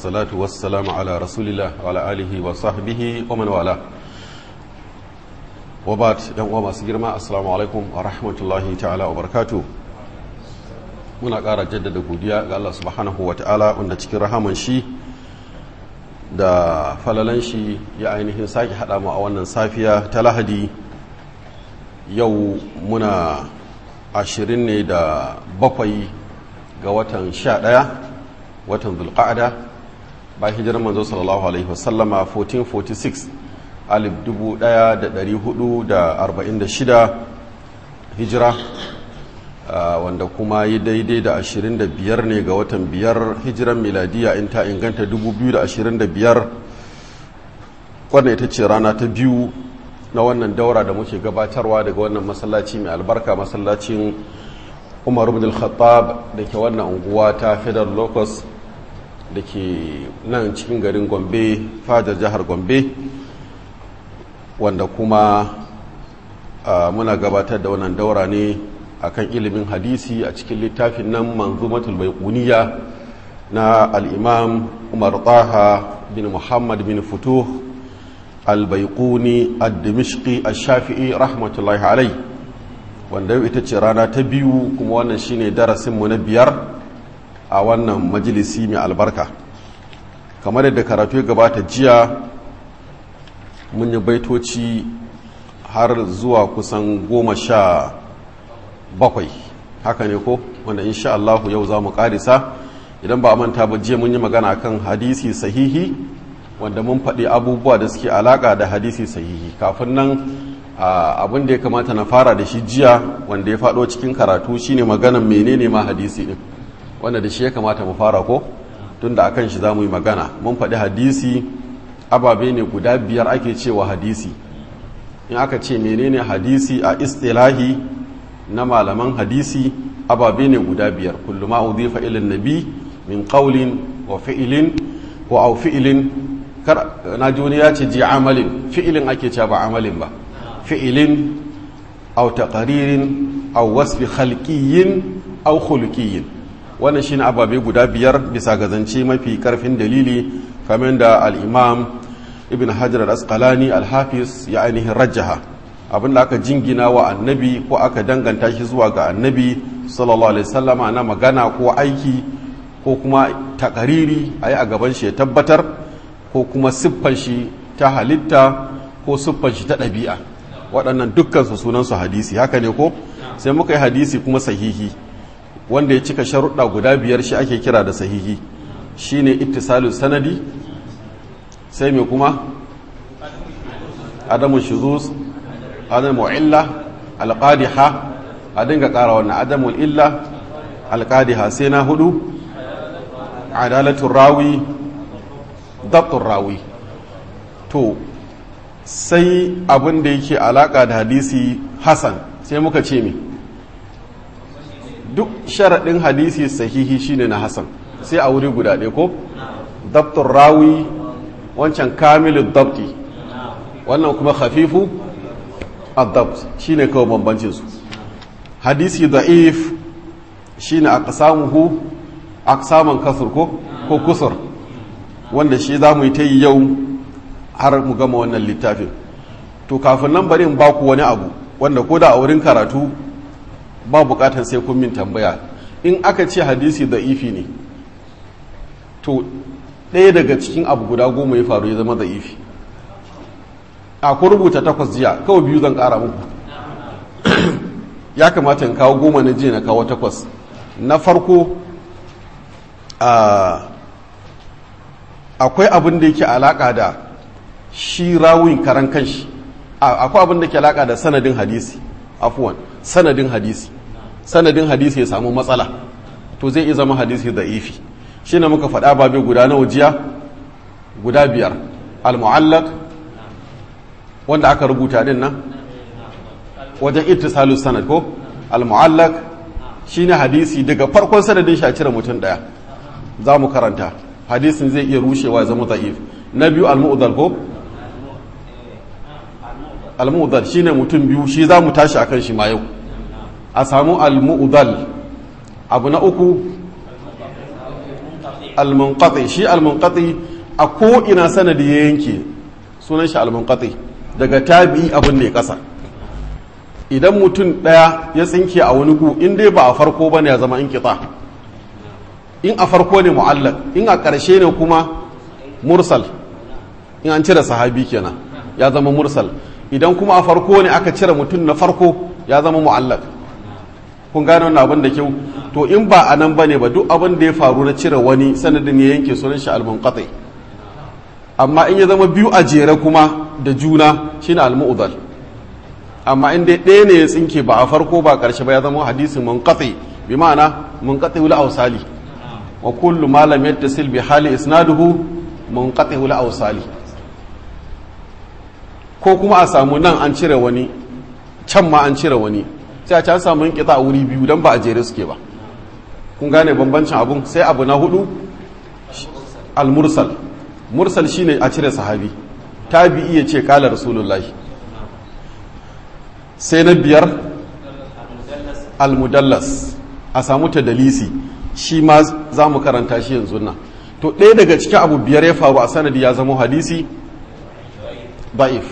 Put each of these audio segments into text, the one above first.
salatu wassalamu ala rasulillah wa ala alihi wa sahbihi wa man wala wa ba'd. yan uwa masu girma, assalamu alaikum wa rahmatullahi ta'ala wa barakatuh. muna ƙara jaddada godiya ga Allah subhanahu wa ta'ala wanda cikin rahaman shi da falalan shi ya ainihin sake haɗa mu a wannan safiya ta Lahadi. Yau muna 27 ga watan 11 watan Dhulqa'ada bayan hijirar manzo sallallahu alaihi wasallama 1446 1446 hijira, wanda kuma yi daidai da 25 ne ga watan 5 hijiran miladiya in ta inganta 2025. wannan ita ce rana ta biyu na wannan daura da muke gabatarwa daga wannan masallaci mai albarka, masallacin Umar ibn al-Khattab da ke wannan unguwa ta Federal Locus da ke nan cikin garin Gombe, fadar jihar Gombe, wanda kuma muna gabatar da wannan daura ne akan ilimin hadisi a cikin littafin nan Manzumatul Baiquniya na al-Imam Umar Taha bin Muhammad bin Futuh al-Baiquni ad-Dimishqi ash-Shafi'i rahmatullahi alayhi, wanda ita ce rana ta biyu kuma wannan shine darasinmu na 5 a wannan majalisi mai albarka. kamar yadda karatu ya gabata jiya, mun yi baitoci har zuwa kusan 17, haka ne ko, wanda insha Allah yau za mu karisa. idan ba a manta ba, jiya mun yi magana kan hadisi sahihi, wanda mun faɗi abubuwa da suke alaƙa da hadisi sahihi. Kafin nan abin da ya kamata na fara da shi jiya, wanda ya faɗo cikin karatu, shine maganan menene ma hadisi ɗin, wanda da shi ya kamata mu fara ko, tun da akan shi za mu yi magana. Mun faɗi hadisi ababe ne guda 5 ake cewa hadisi. in aka ce menene hadisi a istilahi na malaman hadisi, ababe ne guda 5. kullu ma udhifa ila nabi min qawlin wa fi'lin ko aw fi'lin, kar na joni ya ce ji amalin, fi'lin ake cewa ba amalin ba, fi'lin aw taqririn aw wasfi khalqiyyin aw khuluqiyyin. wannan shine ababe guda 5 bisa ga zance mafi karfin dalili, kamar da al-Imam Ibn Hajar al-Asqalani al-Hafiz ya ainihin rajjaha. abinda aka jingina wa annabi ko aka danganta shi zuwa ga annabi sallallahu alaihi wasallama na magana ko aiki ko kuma takariri ayi a gaban shi ya tabbatar, ko kuma siffar shi ta halitta ko siffar shi ta ɗabi'a, waɗannan dukkan su sunan su hadisi, haka ne ko? sai muka yi hadisi kuma sahihi, wanda ya cika sharuɗa guda 5 shi ake kira da sahihi. shine ittisalus sanadi, sai me kuma adamu shuzuz, adamu illa, alqadiha, a dinga ƙara wannan adamu illa alqadiha. sai na 4 adalatul rawi, dabtur rawi. to sai abin da yake alaka da hadisi hasan, sai muka ce me duk sharaɗin hadisi sahihi shine na hasan, sai a wuri guda ɗaya ko, dabtur rawi, wancan kamilul dabti, wannan kuma khafifu ad-dabt, shine kawai bambancin su. hadisi da'if shine aqsamuhu aqsaman kasr ko kusur, wanda shi za mu yi ta yi yau har mu gama wannan littafin. to kafin nan bari in baku wani abu wanda ko da a wurin karatu ba bukatar sai kun min tambaya. in aka ce hadisi da'ifi ne, to ɗaya daga cikin abu guda 10 ya faru ya zama da'ifi. a ku rubuta 8 jiya, kawai 2 zan ƙara muku. ya kamata in kawo 10 na jiya, na kawo 8. na farko akwai abin da yake alaƙa da shi rawin karan kanshi, akwai abin da ke alaƙa da sanadin hadisi, afuwan sanadin hadisi ya samu matsala, to zai iya zama hadisi da'ifi. shi ne muka faɗa babe guda na wajiya guda 5. al-mu'allaq, wanda aka rubuta din nan wajen ittisalus sanad ko, al-mu'allaq shine hadisi daga farkon sanadin shi a cire mutum ɗaya. za mu karanta hadisin zai iya rushewa ya zama da'if. na biyu al-mu'dal ko, al-mu'dal shine mutum 2, shi za mu tashi akan shi ma yau. a samu al-mu'dal. abu na uku al-munqati shi al-munqati a ko ina sanadi ya yanke sunan shi al-munqati daga tabi'i abin da ya kasa idan mutum daya ya tsinke a wani gu in dai ba a farko bane ya zama inqita in a farko ne mu'allaq in a ƙarshe ne kuma mursal in an cire sahabi kenan ya zama mursal idan kuma a farko ne aka cire mutum na farko ya zama mu'allaq kun gane wannan abin da kyau to in ba a nan bane ba duk abin da ya faru na cire wani sanadin ya yanke sunan shi al-munqati amma in ya zama biyu a jere kuma da juna shine al-mu'dhal amma in dai ɗaya ne ya tsinke ba a farko ba ƙarshe ba ya zama hadisin munqati bi ma'ana munqati wal awsali wa kullu ma lam yattasil bi hali isnaduhu munqati wal awsali ko kuma a samu nan an cire wani can ma an cire wani sai a can samu inqita a wuri biyu dan ba a jere suke ba kun gane bambancin abun sai abu na hudu al-mursal mursal shine a cire sahabi tabi'i ya ce kala rasulullahi sai na biyar al-mudallas a samu tadalisi shi ma za mu karanta shi yanzu nan to ɗaya daga cikin abu biyar ya faru a sanadi ya zama hadisi da'if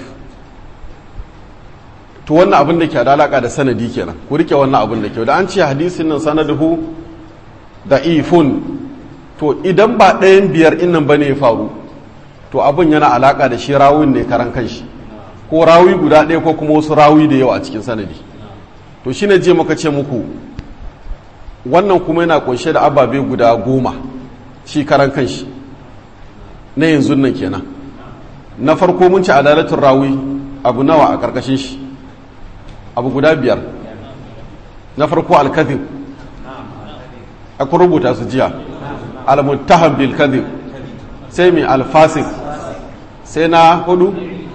to wannan abin da ke da alaka da sanadi kenan ku rike wannan abin da ke da an ce hadisin nan sanaduhu da'ifun to idan ba ɗayan biyar innan bane ya faru to abin yana alaka da shi rawun ne karan kanshi ko rawi guda ɗaya ko kuma wasu rawi da yawa a cikin sanadi to shine je muka ce muku wannan kuma yana kunshe da ababe guda 10 shi karan kanshi na yanzu nan kenan na farko mun ci adalatun rawi abu nawa a karkashin shi abu guda 5 na farko al-kadhib aka rubuta su jiya al-muttaham bil kadhib sai mai al-fasik sai na 4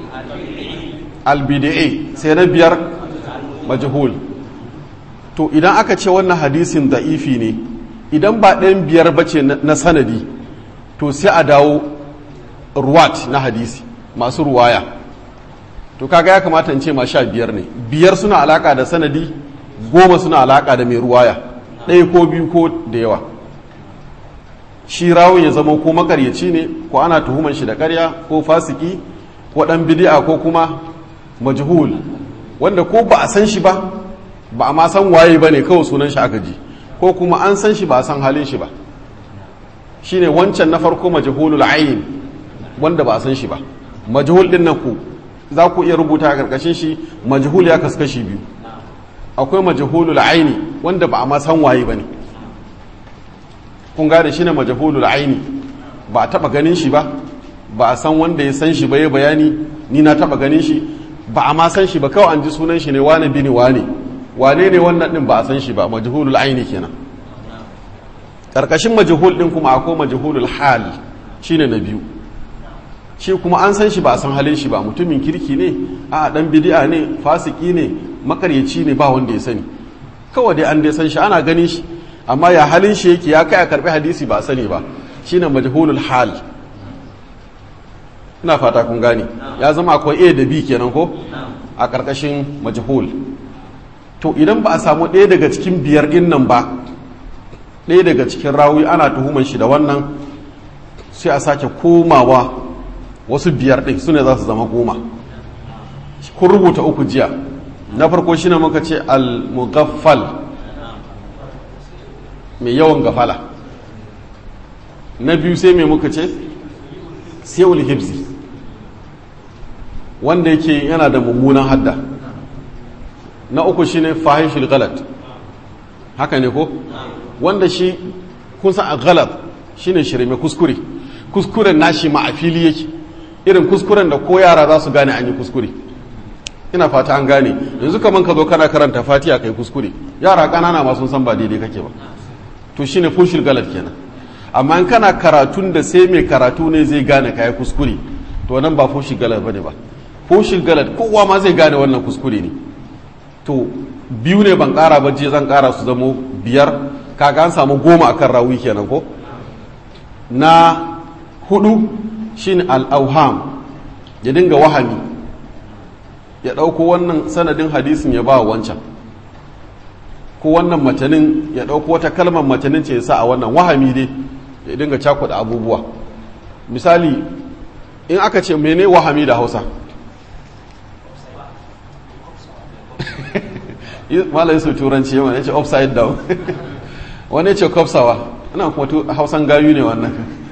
al-bid'i sai na 5 majhul to idan aka ce wannan hadisin da'ifi ne idan ba ɗayan 5 bace na sanadi to sai a dawo ruwat na hadisi masu ruwaya to kaga ya kamata in ce ma 15 ne 5 suna alaka da sanadi 10 suna alaka da mai ruwaya ɗaya ko 2 ko da yawa shi rawun ya zama ko makaryaci ne ko ana tuhuman shi da ƙarya ko fasiki ko ɗan bid'a ko kuma majhul wanda ko ba a san shi ba ba a ma san waye ba ne kawai sunan shi aka ji ko kuma an san shi ba a san halin shi ba shine wancan na farko majhulul ayn wanda ba a san shi ba majhul din nan ku za ku iya rubuta a karkashin shi majhul ya kaskashi biyu akwai majhulul ayni wanda ba a ma san waye ba ne kun gane shine majhulul ayni ba a taba ganin shi ba ba a san wanda ya san shi ba ya bayani ni na taba ganin shi ba a ma san shi ba kawai an ji sunan shi ne wane bini wane ne wannan din ba a san shi ba majhulul aini kenan karkashin majhul din kuma akwai majhulul hal shine na biyu shi kuma an san shi ba a san halin shi ba mutumin kirki ne a dan bid'a ne fasiki ne makaryaci ne ba wanda ya sani kawai dai an dai san shi ana ganin shi amma ya halin shi yake ya kai a karbi hadisi ba a sani ba shine majhulul hal ina fata kun gane ya zama akwai A da B kenan ko a karkashin majhul to idan ba a samu ɗaya daga cikin 5 ɗin nan ba ɗaya daga cikin rawi ana tuhuman shi da wannan sai a sake komawa wasu 5 ɗin su ne za su zama 10 kun rubuta 3 jiya na farko shi ne muka ce al-mughaffal mai yawan gafala na biyu sai mai muka ce siyul hibzi wanda yake yana da mummunan hadda na uku shine fahishul galat haka ne ko wanda shi kun san a galat shine shirme kuskuren nashi ma a fili yake irin kuskuren da ko yara za su gane an yi kuskure ina fata an gane yanzu kaman ka zo kana karanta fatiha kai kuskure yara kanana ma sun san ba daidai kake ba to shine fushil galat kenan amma in kana karatun da sai mai karatu ne zai gane kai kuskure to nan ba fushil galat bane ba fushil galat kowa ma zai gane wannan kuskure ne to 2 ne ban kara ba je zan kara su zamo 5 kaga an samu 10 akan rawi kenan ko na 4 shine al-awham ya dinga wahami ya dauko wannan sanadin hadisin ya ba wancan ko wannan matanin ya dauko wata kalmar matanin ce ya sa a wannan wahami dai ya dinga cakuɗa abubuwa. Misali in aka ce mene wahami da Hausa malayin su turanci yawan ya ce upside down wani ce kofsawa, ina kuma Hausan gayu ne wannan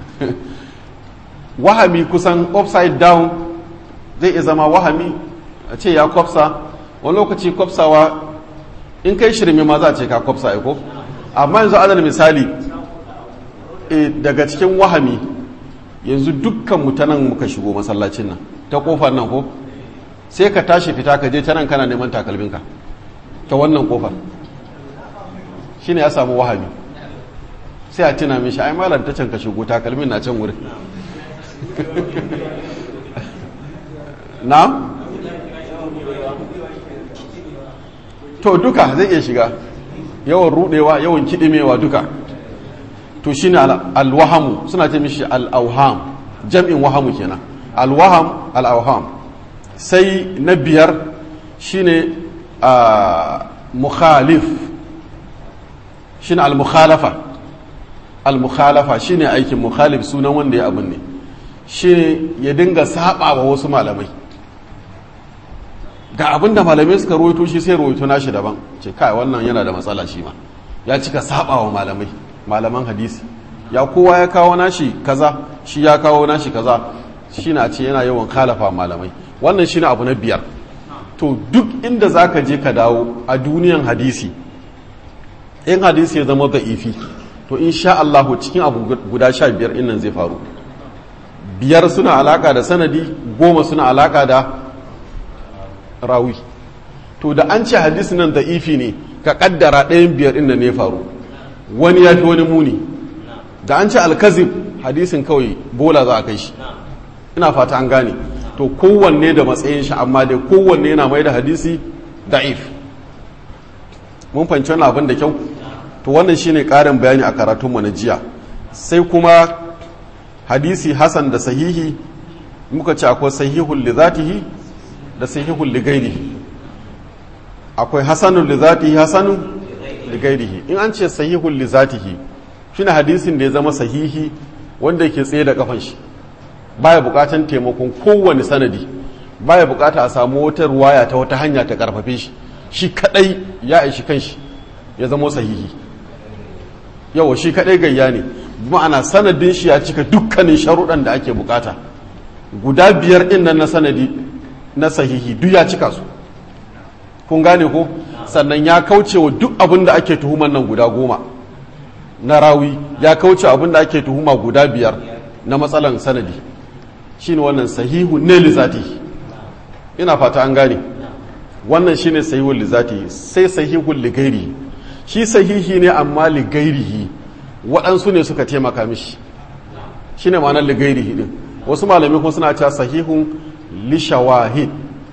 wahami kusan upside down zai iya zama wahami a ce ya kofsa, wani lokaci kofsawa in kai shirme ma za a ce ka kofsa ko, amma yanzu adal misali daga cikin wahami yanzu dukkan mutanen muka shigo masallacin nan ta kofar nan ko sai ka tashi fita ka je ta nan kana neman takalminka ta wannan kofar shine ya samu wahami, sai a tuna mishi ai malam ta can ka shigo takalmin na can wurin na to duka zai iya shiga, yawan rudewa yawan kidimewa duka to shine alwahamu, suna ce mishi al'auham, jam'in wahamu kenan, alwaham al'auham. sai na biyar shine mukhalif, shine al-mukhalafa, al-mukhalafa shine aikin mukhalif, sunan wanda ya abin ne, shine ya dinga saba wa wasu malamai, ga abin da malamai suka rawaito shi sai rawaito nashi daban, ce kai wannan yana da matsala, shi ma ya cika saba wa malamai, malaman hadisi, ya kowa ya kawo nashi kaza shi ya kawo nashi kaza, shi na ce yana yawan khalafa malamai. Wannan shine abu na biyar. To duk inda zaka je ka dawo a duniyan hadisi, in hadisi ya zama da'ifi, to insha Allah cikin abu guda 15 innan zai faru. 5 suna alaka da sanadi, 10 suna alaka da rawi. To da an ce hadisi nan da'ifi ne, ka kaddara 1-5 innan ne faru, wani ya fi wani muni. Da an ce alkazib, hadisin kawai bola za a kai shi, ina fata an gane. To kowanne da matsayin shi, amma dai kowanne yana mai da hadisi da'if. Mun fahimci wannan abin da kyau. To wannan shine ƙarin bayani a karatunmu na jiya. Sai kuma hadisi hasan da sahihi, muka ce akwai sahihul li zatihi da sahihul li ghairihi. Akwai hasanul li zatihi, hasanul li ghairihi. In an ce sahihul li zatihi shine hadisin da ya zama sahihi wanda yake tsaye da kafan shi, baya bukatan taimakon kowane sanadi, baya bukata a samu wata ruwaya ta wata hanya ta karfafe shi, shi kadai ya aishi kanshi ya zama sahihi. Yawa shi kadai gayya ne, ma'ana sanadin shi ya cika dukkanin sharuɗan da ake bukata. Guda 5 din nan na sanadi na sahihi duk ya cika su, kun gane ko? Sannan ya kauce wa duk abin da ake tuhuman nan guda 10 na rawi, ya kauce abin da ake tuhuma guda 5 na matsalan sanadi. Shine wannan sahihu ne li zatihi, ina fata an gane. Wannan shine sahihu li zatihi. Sai sahihu li ghairihi, shi sahihi ne amma li ghairihi waɗansu ne suka taimaka mishi, shine ma'anar li ghairihi din. Wasu malamai kuma suna cewa sahihun li shawahid,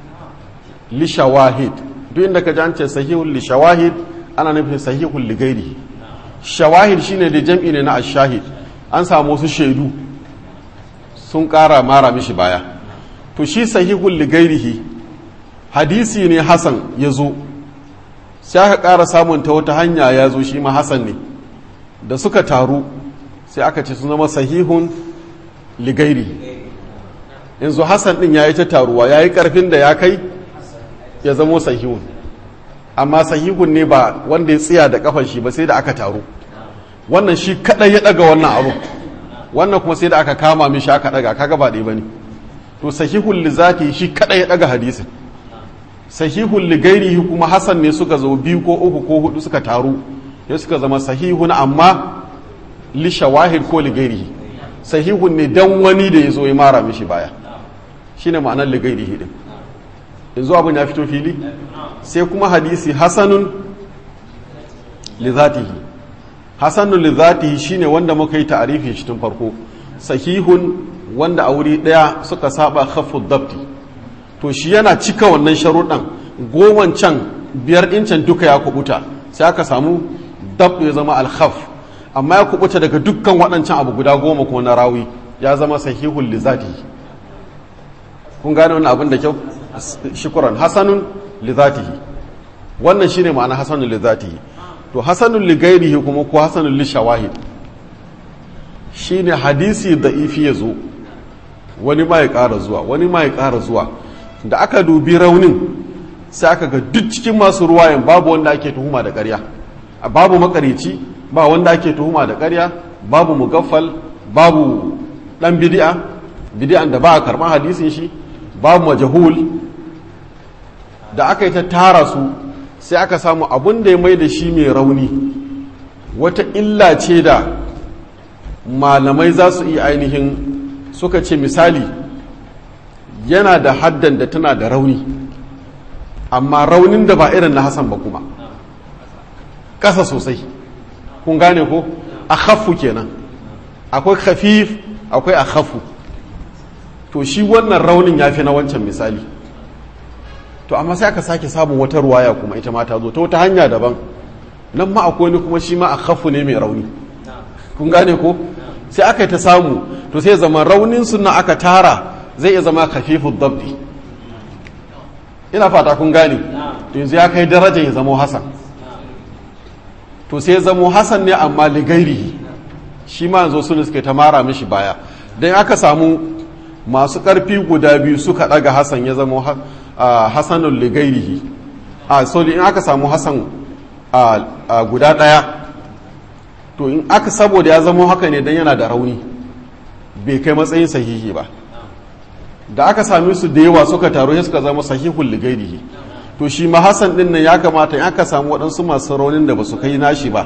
li shawahid. Duk inda ka ji an ce sahihun li shawahid ana nufin sahihun li ghairihi. Shawahid shine da jam'i ne na ash-shahid, an samu wasu shaidu sun ƙara mara mishi baya. To shi sahihul ligairihi hadisi ne hasan ya zo, sai aka ƙara samun ta wata hanya ya zo shi ma hasan ne, da suka taru sai aka ce sun zama sahihun ligairihi. yanzu hasan ɗin ya yi ta taruwa, ya yi ƙarfin da ya kai ya zamo sahihun, amma sahihun ne ba wanda ya tsaya da kafan shi ba, sai da aka taru. Wannan shi kaɗai ya ɗaga wannan abu, wannan kuma sai da aka kama mishi aka daga, kaga ba dai bane. To sahihul li zati shi kada ya daga hadisin, sahihul li ghairihi kuma hasan ne suka zo 2 ko 3 ko 4 suka taru sai suka zama sahihun amma li shawahid ko li ghairihi. Sahihun ne dan wani da yazo ya mara mishi baya, shine ma'anar li ghairihi din. Yanzu abin ya fito fili. Sai kuma hadisi hasanun li zatihi. Hasanun li zatihi shine wanda muka yi ta'arifin shi tun farko. Sahihun wanda a wuri daya suka saba khafud dabti, to shi yana cika wannan sharuɗan 10 can 5 ɗin can duka ya kubuta, sai aka samu dab ya zama al-khaf, amma ya kubuta daga dukkan waɗancan abu guda 10 kuma na rawi, ya zama sahihul li zatihi. kun gane wannan abin da kyau? Shukran. Hasanun li zatihi, wannan shine ma'ana hasanun li zatihi. To hasanun li ghairihi kuma ko hasanun li shawahid. shine hadisi da ifi ya zo wani ma ya ƙara zuwa wani ma ya ƙara zuwa da aka dubi raunin sai aka ga duk cikin masu ruwayan babu wanda ake tuhuma da ƙarya babu makarici ba wanda ake tuhuma da ƙarya babu mugaffal babu dan bid'an da ba a karɓar hadisin shi babu majahul da aka yi ta tara su sai aka samu abun da ya mai da shi mai rauni wata illa ce da malamai za su iya ainihin suka ce misali yana da haddan da tana da rauni amma raunin da ba irin na Hassan ba kuma ƙasa sosai kun gane ko a khaffu kenan akwai khafif akwai a khaffu to shi wannan raunin ya fi na wancan misali to amma sai aka sake samun wata ruwaya kuma ita ma ta zo ta wata hanya daban nan ma akwai wani kuma shi ma a khaffu ne mai rauni kun gane ko sai aka yi ta samu to sai zama raunin suna aka tara zai iya zama khafifud dabdi ina fata kun gane to yanzu ya kai darajar ya zama hasan to sai ya zama hasan ne amma ligairihi shi ma yanzu sun suke ta mara mishi baya dan aka samu masu karfi guda biyu suka daga hasan ya zama hasanul ligairihi in aka samu hasan guda daya to in aka saboda ya zama haka ne dan yana da rauni bai kai matsayin sahihi ba da aka same su da yawa suka taru sai suka zama sahihul ligairihi to shi ma hasan din nan ya kamata in aka samu waɗansu masu raunin da ba su kai nashi ba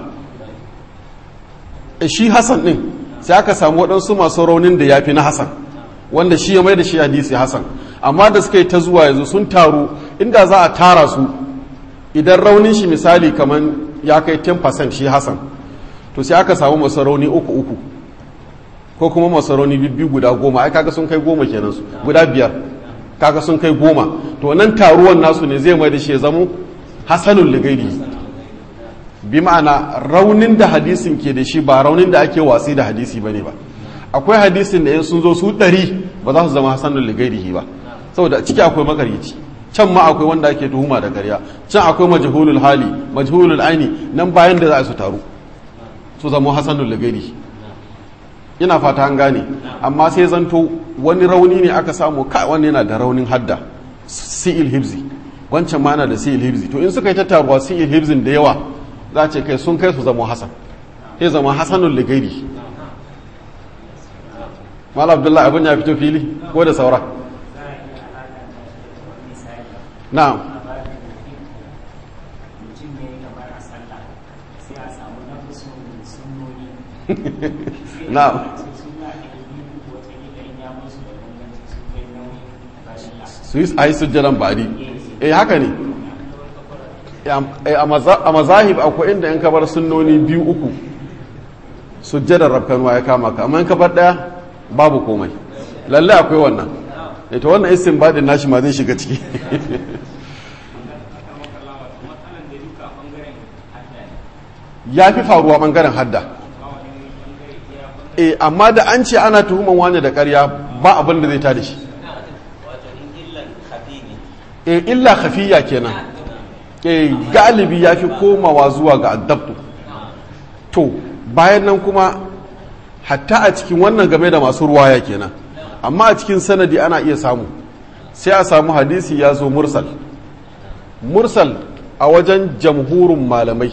shi hasan din sai aka samu waɗansu masu raunin da ya fi na hasan wanda shi ya mai da shi hadisi hasan amma da suka yi ta zuwa yanzu sun taru inda za a tara su idan raunin shi misali kamar ya kai 10% shi hasan to sai aka samu masu rauni uku ko kuma masu rauni bibbi guda 10 ai kaga sun kai 10 kenan su guda 5 kaga sun kai 10 to nan taruwan nasu ne zai mai da shi ya zamo hasanul ligairi bi ma'ana raunin da hadisin ke da shi ba raunin da ake watsi da hadisi bane ba akwai hadisin da in sun zo su 100 ba za su zama hasanul ligairihi ba saboda ciki akwai makaryaci can ma akwai wanda ake tuhuma da ƙarya can akwai majhulul hali majhulul aini nan bayan da za su taru su zama hasanul ligairihi ina fata an gane amma sai zanto wani rauni ne aka samu wani yana da raunin hadda si'il hibzi wancan ma yana da si'il hibzi to in suka yi tattaruwa si'il hibzin da yawa za a ce kai sun kai su zama hasan sai zama hasanul ligairi mal abdullahi abin ya fito fili ko da saura na'am na'am su yi a yi sujjadan ba'adi haka ne a mazahib akwai inda in kabar sunnoni 2-3 sujjadar rafkanuwa ya kama ka amma in kabar daya babu komai lalle akwai wannan ita wannan istinbadin nashi ma zai shiga ciki ya fi faruwa bangaren hadda amma da an ce ana tuhuman wani da ƙarya ba abin da zai tada shi illa khafiyya kenan galibi ya fi komawa zuwa ga addabtu to bayan nan kuma hatta a cikin wannan game da masu ruwaya kenan amma a cikin sanadi ana iya samu sai a samu hadisi ya zo mursal a wajen jamhurin malamai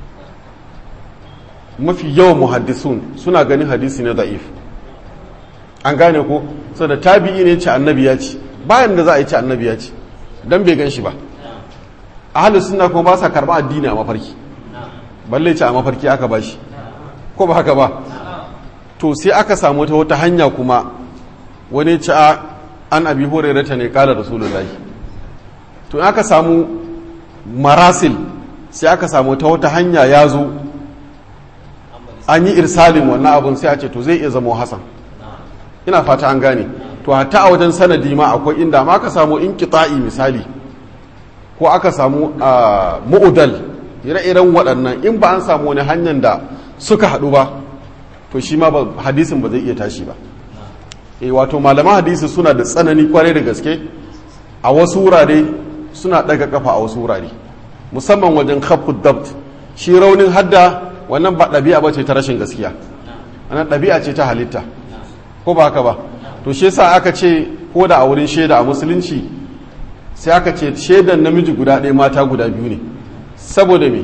mafi yawan muhaddisun suna ganin hadisi na da'if an gane ko so da tabi'i ne ce annabi ya ce bayan da za a yi ce annabi ya ce dan bai gan shi ba ahlus sunna kuma ba sa karba addini a mafarki balle ce a mafarki aka ba shi ko ba haka ba to sai aka samu ta wata hanya kuma wani ce an abi hurairata ne kala rasulullahi to in aka samu marasil sai aka samu ta wata hanya ya zo an yi irsalin wannan abun sai a ce to zai iya zama hasan ina fata an gane to hatta a wajen sanadi ma akwai inda ma aka samu inqita'i misali ko aka samu mu'udal ire-iren waɗannan in ba an samu wani hanyar da suka haɗu ba to shi ma hadisin ba zai iya tashi ba wato malaman hadisi suna da tsanani kwarai da gaske a wasu wurare suna ɗaga kafa a wasu wurare musamman wajen khafud dabt shi raunin hadda wannan ba ɗabi'a ba ce ta rashin gaskiya ana ɗabi'a ce ta halitta ko ba haka ba to shi yasa aka ce ko da a wurin shaida a musulunci sai aka ce shaidan namiji guda ɗaya mata guda biyu ne saboda me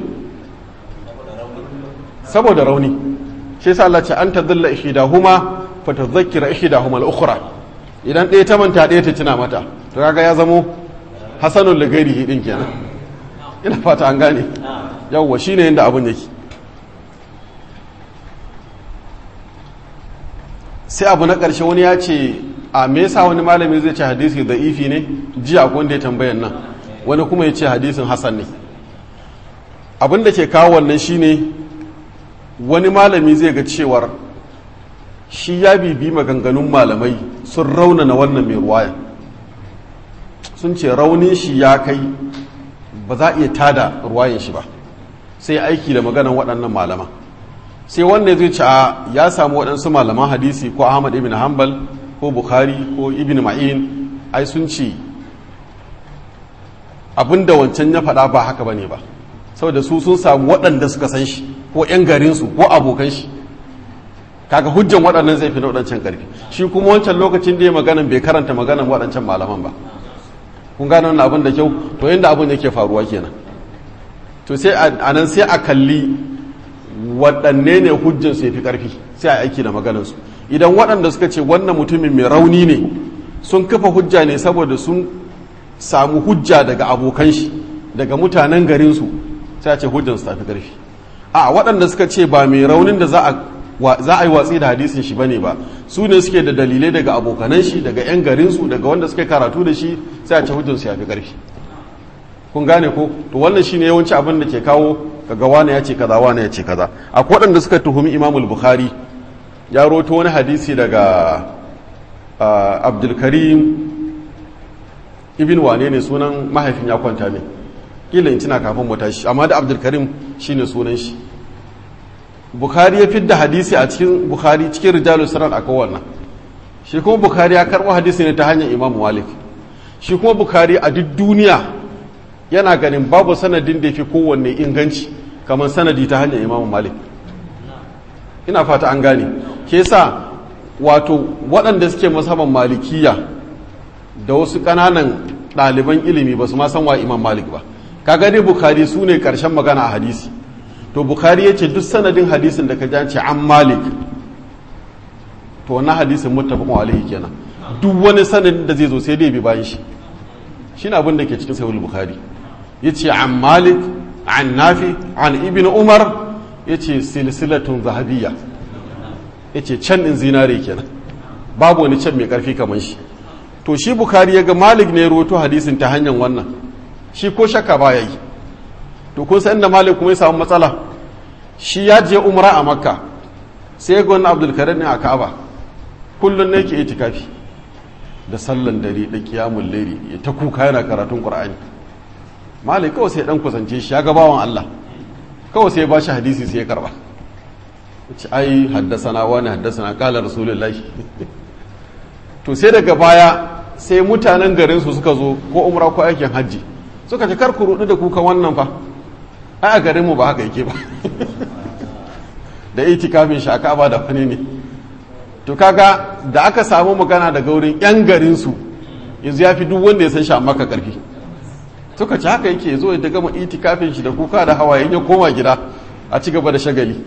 saboda rauni shi yasa Allah ce an tadalla ihdahuma fa tadhakkira ihdahuma al-ukhra idan ɗaya ta manta ɗaya ta tuna mata to kaga ya zamo hasanul lighairihi din kenan ina fata an gane yawwa shine yanda abun yake sai abu na ƙarshe wani ya ce a me yasa wani malami zai ce hadisi da'ifi ne jiya akwai wanda ya tambayan nan wani kuma ya ce hadisin hasan ne abin da ke kawo wannan shine wani malami zai ga cewar shi ya bibi maganganun malamai sun raunana wannan mai ruwaya sun ce raunin shi ya kai ba za a iya tada ruwayan shi ba sai aiki da maganan waɗannan malama sai wanda zai ce ya samu waɗansu malaman hadisi ko ahmad ibn hanbal ko bukhari ko ibn ma'in ai sun ce abinda wancan ya faɗa ba haka bane ba saboda su sun samu waɗanda suka san shi ko 'yan garinsu ko abokan shi kaga hujjan waɗannan zai fi na waɗancan ƙarfi shi kuma wancan lokacin da ya maganan bai karanta maganan waɗancan malaman ba kun gane wannan abin da kyau to yadda abin yake faruwa kenan to sai a nan sai a kalli waɗanne ne hujjan su ya fi ƙarfi sai a aiki da maganansu idan waɗanda suka ce wannan mutumin mai rauni ne sun kafa hujja ne saboda sun samu hujja daga abokan shi daga mutanen garinsu sai a ce hujjansu ta fi ƙarfi a waɗanda suka ce ba mai raunin da za a yi watsi da hadisin shi bane ba su ne suke da dalilai daga abokanan shi daga 'yan garinsu daga wanda suka karatu da shi sai a ce hujjansu ya fi ƙarfi kun gane ko to wannan shine yawanci abin da ke kawo kaga wane ya ce kaza wane ya ce kaza akwai waɗanda suka tuhumi imamul bukhari ya roto wani hadisi daga abdulkarim ibn wane ne sunan mahaifin ya kwanta ne kila in tuna kafin mu tashi amma da abdulkarim shine sunan shi bukhari ya fidda hadisi a cikin bukhari cikin rijalus sunan akwai wannan shi kuma bukhari ya karɓo hadisi ne ta hanyar imam malik shi kuma bukhari a duk duniya yana ganin babu sanadin da ya fi kowanne inganci kamar sanadi ta hanyar imam malik ina fata an gane ke sa wato waɗanda suke mazhaban malikiya da wasu ƙananan ɗaliban ilimi ba su ma san wa imam malik ba kaga dai bukhari su ne ƙarshen magana a hadisi to bukhari ya ce duk sanadin hadisin da ka jance an malik to wannan hadisin muttafaqun alaihi kenan duk wani sanadin da zai zo sai dai bi bayan shi shine abin da ke cikin sahih bukhari yace an malik an nafi an ibn umar yace silsilatun zahabiyya yace can din zinare kenan babu wani can mai karfi kamar shi to shi bukhari ya ga malik ne ya rawaito hadisin ta hanyar wannan shi ko shakka baya yi to kun san inda malik kuma ya samu matsala shi ya je umra a makka sai ga wani abdul karim ne a ka'aba kullun ne yake itikafi da sallan dare da qiyamul layli ya ta kuka yana karatun qur'ani malik kawai sai dan kusance shi ya ga bawan Allah kawai sai ya bashi hadisi sai ya karba ce ai haddasana wani haddasana kala rasulullahi to sai daga baya sai mutanen garin su suka zo ko umra ko aikin hajji suka ce kar ku rudu da kuka wannan fa ai a garin mu ba haka yake ba da itikafin shi aka ba da fani ne to kaga da aka samu magana daga wurin yan garin su yanzu ya fi duk wanda ya san shi amma ka karfi suka ci haka yake zo ya gama itikafin shi da kuka da hawaye ya koma gida a ci gaba da shagali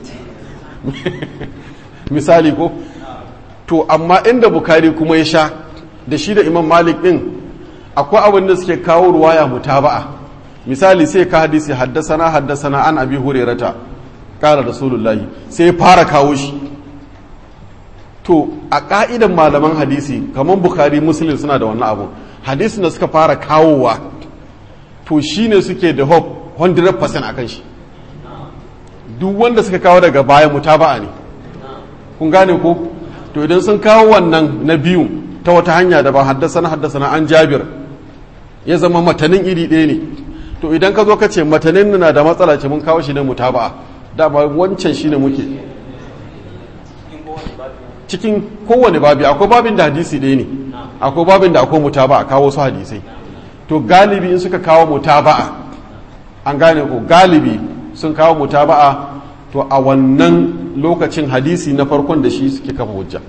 misali ko to amma inda bukari kuma ya sha da shi da imam malik din akwai abin da suke kawo ruwaya mutaba'a misali sai ka hadisi haddasana an abi hurairata kala rasulullahi sai fara kawo shi to a ka'idan malaman hadisi kamar bukari muslim suna da wannan abu hadisin da suka fara kawowa to shine suke da hope 100% akan shi duk wanda suka kawo daga baya mutaba'a ne kun gane ko to idan sun kawo wannan na biyu ta wata hanya da ba haddasana an jabir ya zama matanin iri ɗaya ne to idan ka zo ka ce matanin na da matsala ce mun kawo shi ne mutaba'a dama wancan shine muke cikin kowane babi akwai babin da hadisi ɗaya ne akwai babin da akwai mutaba'a kawo su hadisai to galibi in suka kawo mutaba'a an gane ko galibi sun kawo mutaba'a to a wannan lokacin hadisi na farkon da shi suke kafa hujja.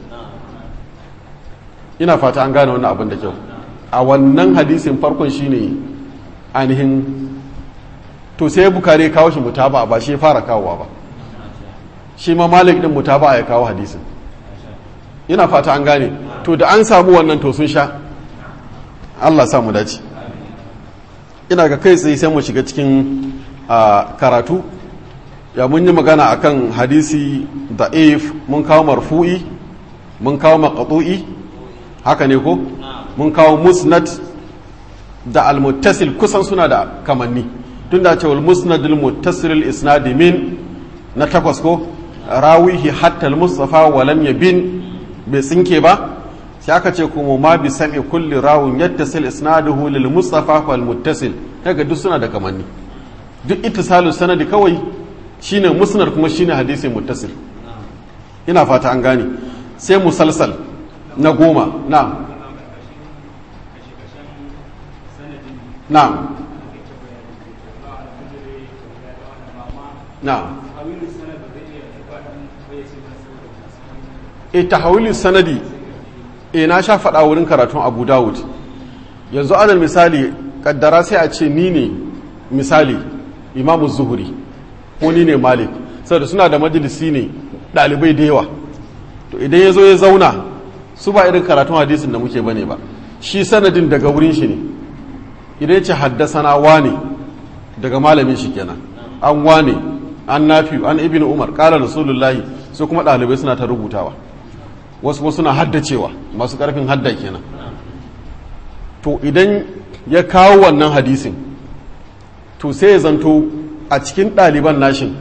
Ina fata an gane wannan abin da kyau. A wannan hadisin farkon shine ainihin, to sai Bukhari kawo shi mutaba ba shi fara kawowa ba, shi ma Malik din mutaba ya kawo hadisin. Ina fata an gane, to da an samu wannan to sun sha. Allah sa mu dace. Ina ga kai tsaye sai mu shiga cikin karatu. Ya mun yi magana akan hadisi da'if, mun kawo marfu'i, mun kawo maqtu'i, haka ne ko? Mun kawo musnad da al-muttasil, kusan suna da kamanni. Tunda ce wal musnad al-muttasil al-isnad min na takwas ko rawihi hatta al-mustafa wa lam yabin, bai tsinke ba. Sai aka ce kuma ma bi sam'i kulli rawin yattasil isnaduhu lil mustafa wal muttasil, kaga duk suna da kamanni. Duk ittisalus sanadi kawai shine musnad, kuma shine hadisi muttasil. Ina fata an gane. Sai musalsal na 10. na'am tahawilus sanadi na sha faɗa wurin karatun Abu Dawud. Yanzu alal misali kaddara sai a ce ni ne misali Imam Zuhri ko ni ne Malik, saboda suna da majalisi ne ɗalibai da yawa. To idan ya zo ya zauna, su ba irin karatun hadisin da muke bane ba, shi sanadin daga wurin shi ne. Idan ya ce haddasana wane, daga malamin shi kenan, an wane, an Nafi, an Ibn Umar, ƙala Rasulullahi, su kuma ɗalibai suna ta rubutawa, wasu kuma suna haddacewa, masu ƙarfin hadda kenan. To idan ya kawo wannan hadisin, to sai ya zanto a cikin ɗaliban nashin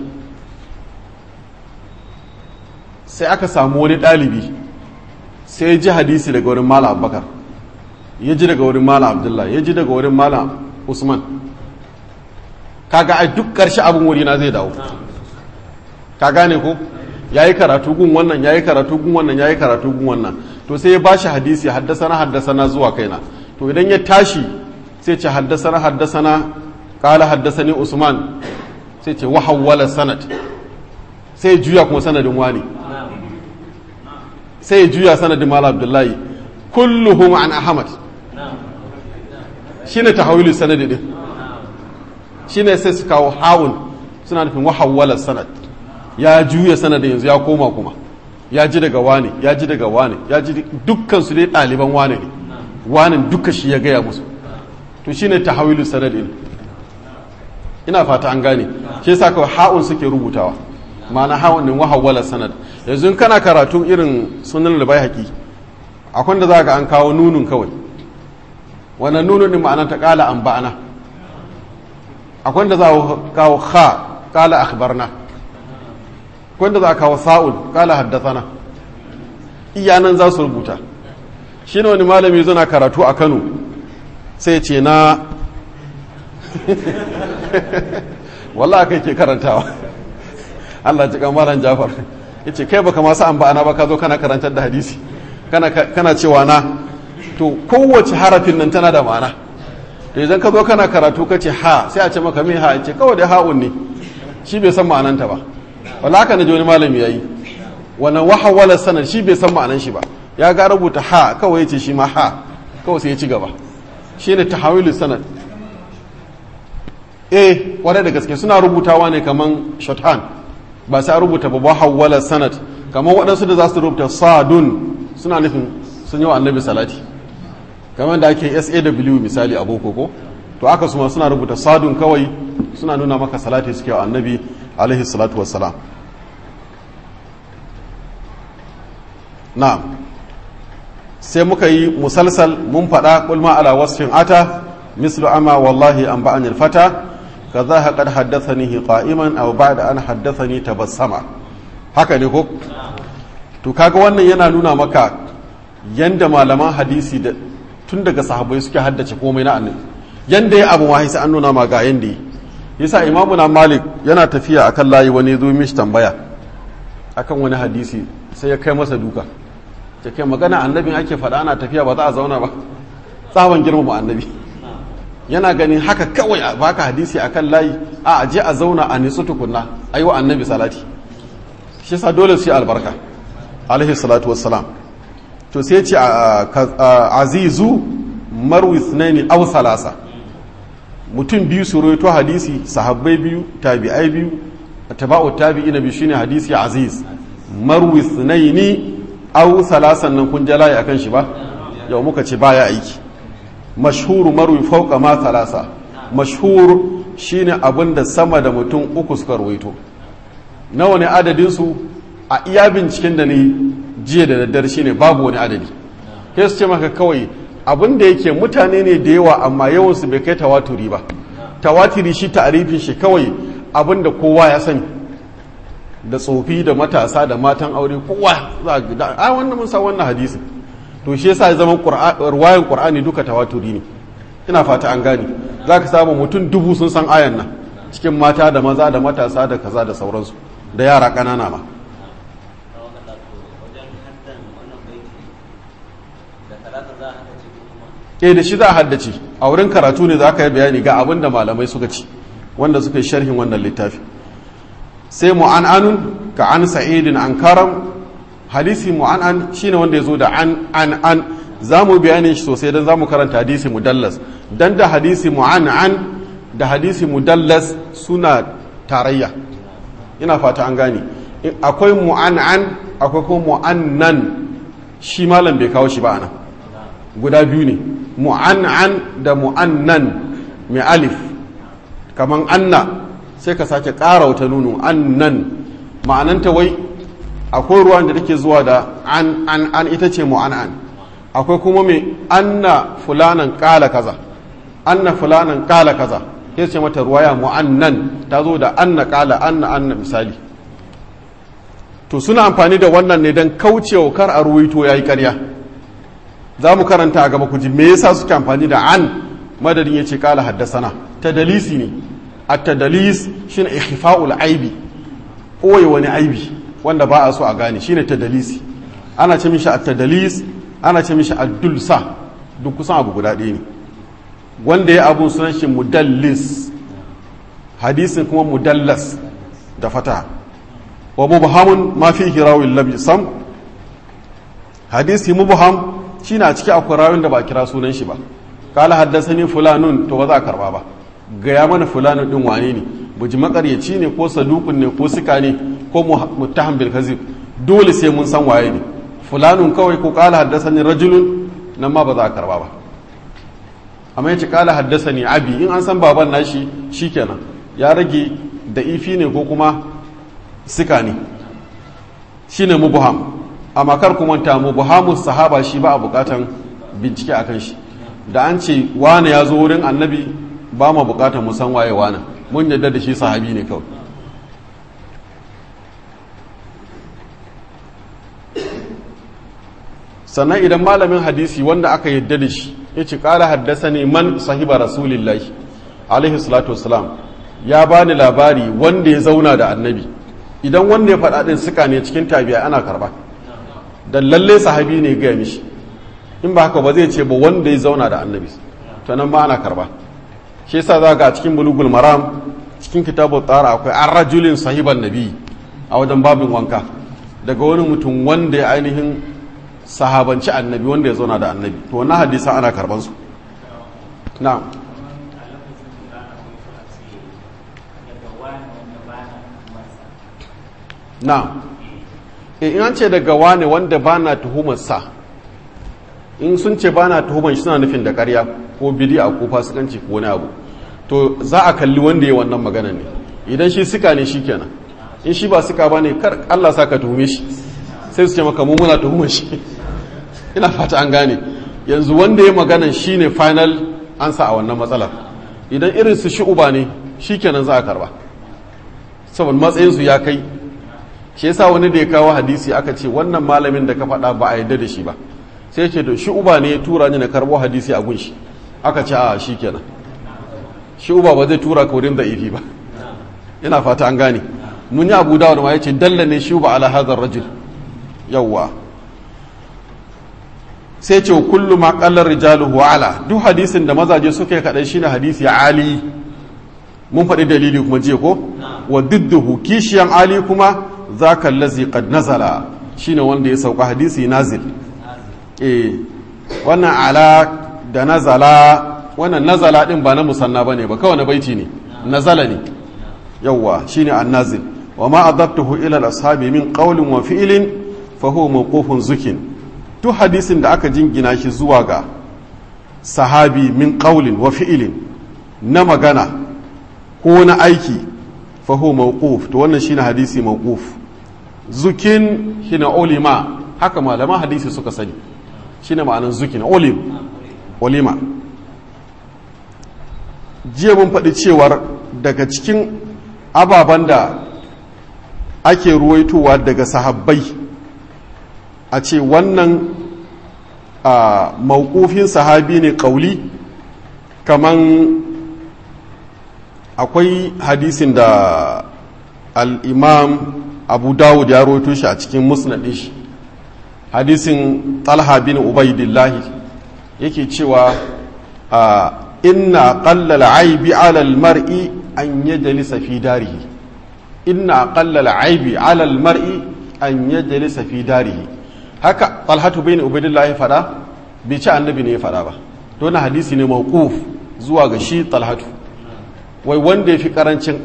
sai aka samu wani ɗalibi sai ya ji hadisi daga wurin Malam Abubakar, ya ji daga wurin Malam Abdullahi, ya ji daga wurin Malam Usman. Kaga a duk ƙarshe abin wuri na zai dawo. Ka gane ko? Ya yi karatu gun wannan, ya yi karatu gun wannan, ya yi karatu gun wannan. To sai ya ba shi hadisi haddasana zuwa kaina. To idan ya tashi sai ce haddasana ƙala haddasani Usman, sai ce wahawwala sanad, sai juya kuma sanadin wani, sai juya sanadin Malam Abdullahi, kulluhum an Ahmad. Shine tahawilus sanadi din. Shine sai su kawo hawun, suna nufin wahawwala sanad, ya juya sanadin yanzu ya koma kuma, ya ji daga wani, ya ji daga wani, ya ji dukkan su dai ɗaliban wani ne, wanin duka shi ya gaya musu. To shine tahawilus sanadi. Ina fata an gane. Shi yasa kawai ha'un suke rubutawa, ma'ana ha'un din wahawwala sanad. Yanzu in kana karatu irin sunan al-Baihaqi, akwai da za ga an kawo nunun kawai, wannan nunun din ma'anar ta qala an ba'ana. Akwai da za a kawo kha qala akhbarna, akwai da za a kawo sa'ul qala haddathana. Iyanan za su rubuta. Shine wani malami zana karatu a Kano sai ce na wallahi kai ke karantawa, Allah ji kamaran Jafar, yace kai baka masu an ba'ana ba, ka zo kana karantar da hadisi kana cewa na. To kowace harafin nan tana da ma'ana. To idan ka zo kana karatu ka ce ha, sai a ce maka me ha, ce kawai da ha'un ne, shi bai san ma'ananta ba. Wallahi haka naji wani malami yayi wannan wahawala sanad, shi bai san ma'anan shi ba, ya ga rubuta ha kawai yace shi ma ha, kawai sai ya ci gaba. Shine tahawilus sanad. Kwarai da gaske suna rubutawa ne kaman shorthand, ba sai rubuta ba wahawala sanad. Kaman waɗansu da za su rubuta sadun suna nufin sun yi wa annabi salati, kamar da ake SAW misali a boko ko, to aka suma suna rubuta sadun kawai, suna nuna maka salati suke wa annabi alaihi salatu wassalam. Na'am, sai muka yi musalsal, mun faɗa kulma ala wasfin ata mislu ama wallahi an ba'an alfata kaza qad haddathani qa'iman aw ba'da an haddathani tabassama. Haka ne ko? To kaga wannan yana nuna maka yanda malaman hadisi da tun daga sahabbai suke haddace komai na annabi, yanda ya abu wahi sai an nuna ma ga yanda yasa imamu na Malik yana tafiya akan layi, wani zo mishi tambaya akan wani hadisi sai ya kai masa duka, ta kai magana annabin ake faɗa ana tafiya ba za a zauna ba, tsawon girmama annabi. Yana ganin haka kawai a baka hadisi akan layi, a aje a zauna a nitsu tukunna ayi wa annabi salati. shi yasa dole su yi albarka alaihi salatu wassalam. to sai ce azizu marwi sunaini aw salasa, mutum biyu su rawaito hadisi, sahabbai biyu, tabi'ai biyu, taba'u tabi'ina biyu, shine hadisi aziz. marwi sunaini aw salasan nan kun jalaye akan shi ba, yau muka ce baya aiki. mashhuru marwi fawqa ma salasa, mashhur shine abinda sama da mutum uku suka rawaito. nawa ne adadin su? a iya binciken da ni jiya da daddare shine babu wani adadi. sai su ce maka kawai abin da yake mutane ne da yawa amma yawansu bai kai tawaturi ba. tawaturi shi ta'arifin shi kawai abin da kowa ya sani, da tsofi da matasa da matan aure kowa za a wannan mun san wannan hadisi. to shi yasa zaman ruwayan qur'ani duka tawaturi ne. ina fata an gane. zaka samu mutum 1000 sun san ayan nan, cikin mata da maza da matasa da kaza da sauransu, da yara ƙanana ma. da shi za a haddace a wurin karatu ne za ka yi bayani ga abin da malamai suka ci, wanda suka yi sharhin wannan littafi. sai mu'an'anun ka an sa'idin an karam, hadisi mu'an'an shine wanda ya zo da an za mu bayanin shi sosai don za mu karanta hadisi mudallas, don da hadisi mu'an'an da hadisi mudallas suna tarayya. ina fata an gane. akwai mu'an'an akwai kuma mu'annan, shi malam bai kawo shi ba anan, guda biyu ne, mu'an'an da mu'annan mai alif kaman anna, sai ka sake ƙara wata nunu annan, ma'ananta wai akwai ruwan da take zuwa da an ita ce mu'an'an, akwai kuma mai anna fulanan ƙala kaza, anna fulanan ƙala kaza, ya ce mata ruwaya mu'annan, ta zo da anna ƙala anna misali. to suna amfani da wannan ne don kaucewa kar a ruwaito ya yi ƙarya. za mu karanta a gaba ku ji me yasa suke amfani da an madadin ya ce kala haddasana. tadalisi ne. a tadalis shine ikhfa'ul aibi, ɓoye wani aibi wanda ba a so a gane, shine tadalisi. ana ce mishi at-tadalis, ana ce mishi ad-dulsa, duk kusan abu guda ɗaya ne. wanda ya abun sunan shi mudallis, hadisin kuma mudallas da fata. wa mubhamun ma fihi rawin lam yusam, hadisi mubham shine a ciki akwai rawin da ba kira sunan shi ba. kala haddasani fulanun, to ba za a karba ba. gaya mana fulanun din wane ne, buji makaryaci ne ko sadukun ne ko sika ne ko muttaham bil kazib, dole sai mun san waye ne. fulanun kawai ko kala haddasani rajulun, nan ma ba za a karba ba. amma yace kala haddasani abi, in an san baban nashi shikenan, ya rage da ifi ne ko kuma sika ne, shine mubham. amma kar ku manta mubhamus sahaba shi ba a bukatan bincike akan shi. da an ce wane ya zo wurin annabi ba ma bukatan mu san waye wane, mun yadda da shi sahabi ne kawai. sannan idan malamin hadisi wanda aka yadda da shi ya ce ƙara haddasani man sahiba rasulillahi alaihi salatu wassalam, ya bani labari wanda ya zauna da annabi, idan wanda ya faɗa ɗin suka ne cikin tabi'a ana karɓa, dan lalle sahabi ne gaya mishi. in ba haka ba zai ce ba wanda ya zauna da annabi, to nan ba ana karɓa. shi yasa za ga a cikin bulugul maram cikin kitabut tsara akwai an rajulin sahiban nabi a wajen babin wanka, daga wani mutum wanda ya ainihin sahabanci annabi, wanda ya zauna da annabi, to wannan hadisa ana karban su. na'am. na'am. in an ce daga wane wanda ba na tuhumarsa, in sun ce ba na tuhumar shi suna nufin da ƙarya ko bidi'a ko fasikanci ko wani abu, to za a kalli wanda ya wannan magana ne. idan shi sika ne shi kenan, in shi ba sika ba ne kar Allah sa ka tuhume shi, sai su ce maka mu muna tuhumar shi. ina fata an gane. yanzu wanda ya magana shi ne final ansa a wannan matsalar. idan irin su shi'uba ne shi kenan za a karba, saboda matsayinsu ya kai. shi yasa wani da ya kawo hadisi aka ce wannan malamin da ka faɗa ba a yadda da shi ba, sai ce to shi'uba ne ya tura ni na karbo hadisi a gunshi, aka ce a shi kenan, shi'uba ba zai tura ka wurin da'ifi ba. ina fata an gane. mun yi abu dawud ma ya ce dalla ne shi'uba ala hadar rajul, yawwa. sai ce kullu ma qallar rijaluhu ala, duk hadisin da mazaje suka yi kadai shine hadisi ali. mun faɗi dalili kuma jiya ko, wa didduhu kishiyan ali kuma zaka allazi qad nazala shine wanda ya sauka hadisi nazil wannan ala da nazala wannan nazala din ba na musanna bane ba kawai na baiti ne nazala ne yawwa shine annazil wa ma adabtuhu ila al-ashabi min qawlin wa fi'lin fa huwa mawqufun zukin duk hadisin da aka jingina shi zuwa ga sahabi min qawlin wa fi'lin na magana ko na aiki fa huwa mawquf to wannan shine hadisi mawquf zukin hina ulima haka malaman hadisi suka sani shine ma'anar zukin ulima jiya mun faɗi cewar daga cikin ababen da ake ruwaitowa daga sahabbai a ce wannan mawqufin sahabi ne ƙauli kaman akwai hadisin da al-imam abu dawud ya ruwaito shi a cikin musnadin shi hadisin talha bin ubaidillahi yake cewa inna qallal aibi ala al-mar'i an yajlisa fi darihi inna qallal aibi ala al-mar'i an yajlisa fi darihi haka talhatu bin ubaidillahi fada bai ci annabi ne ya fada ba to na hadisi ne mawquf zuwa ga shi talhatu wai wanda yafi karancin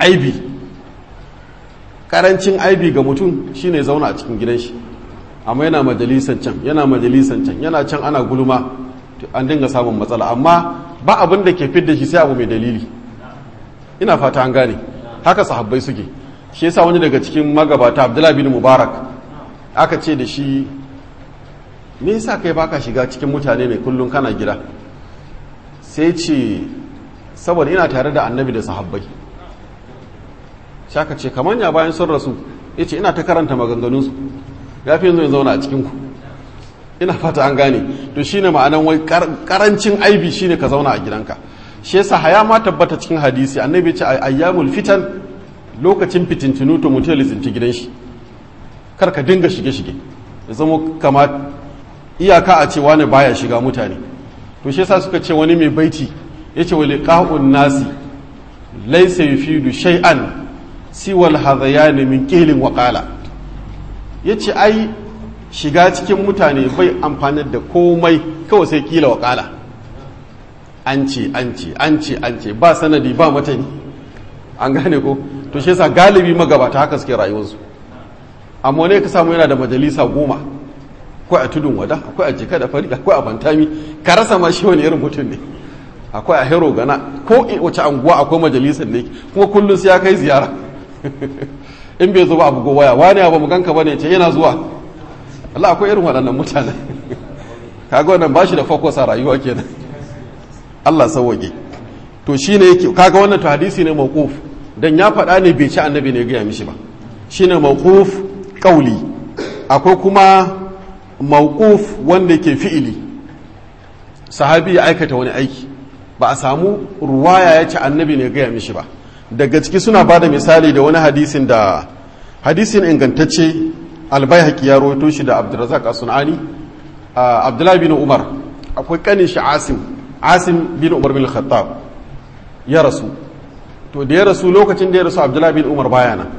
aibi ga mutum shine zauna a cikin gidan shi amma yana majalisan can yana can ana gulma an dinga samun matsala amma ba abin da ke fidda shi sai abu mai dalili ina fata an gane haka sahabbai suke shi yasa wani daga cikin magabata Abdullah bin Mubarak aka ce da shi me yasa kai baka shiga cikin mutane ne kullun kana gida sai ce saboda ina tare da annabi da sahabbai shaka ce kamar ya bayan sun rasu yace ina ta karanta maganganunsu ya fi yanzu ya zauna a cikinku ina fata an gane to shine ma'anan wai karancin aibi shine ka zauna a gidanka shi yasa haya ma tabbata cikin hadisi annabi ya ce ayyamul fitan lokacin fitintinu to mutum ya lizinci gidan shi kar ka dinga shige ya zama kama iyaka a ce wani baya shiga mutane to shi yasa suka ce wani mai baiti yace wa liqa'un nasi laysa yufidu shay'an siwal hadayan min qilin wa qala ya ce ai shiga cikin mutane bai amfanar da komai kawai sai kila wakala an ce ba sanadi ba matani an gane ko to shi yasa galibi magabata haka suke rayuwarsu amma ne ka samu yana da majalisa 10 akwai a tudun wada akwai a jika da fari akwai a bantami ka rasa ma shi wani irin mutum ne akwai a hero gana ko wace anguwa akwai majalisar ne kuma kullum sai ya kai ziyara in bai zo ba abu waya wani abu mu ganka bane ce yana zuwa Allah akwai irin waɗannan mutane kaga wannan bashi da focus a rayuwa kenan Allah sauwage to shine yake kaga wannan to hadisi ne mawquf dan ya faɗa ne bai ci annabi ne ga ya mishi ba shine mawquf qauli akwai kuma mawquf wanda yake fi'ili sahabi ya aikata wani aiki ba a samu ruwaya ya ci annabi ne ga ya mishi ba daga ciki suna ba da misali da wani hadisin ingantacce albayhaqi ya rawaito shi da Abdurrazzaq as-Sunani Abdullah bin Umar akwai kanin shi Asim bin Umar bin Khattab ya rasu to da ya rasu lokacin da ya rasu Abdullah bin Umar baya nan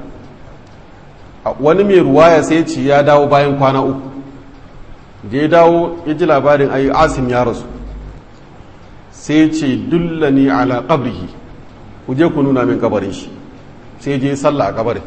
wani mai ruwaya sai ce ya dawo bayan kwana 3 da ya dawo ya ji labarin ayi Asim ya rasu sai ce dullani ala qabrihi ku je ku nuna min kabarin shi sai je sallah a kabarin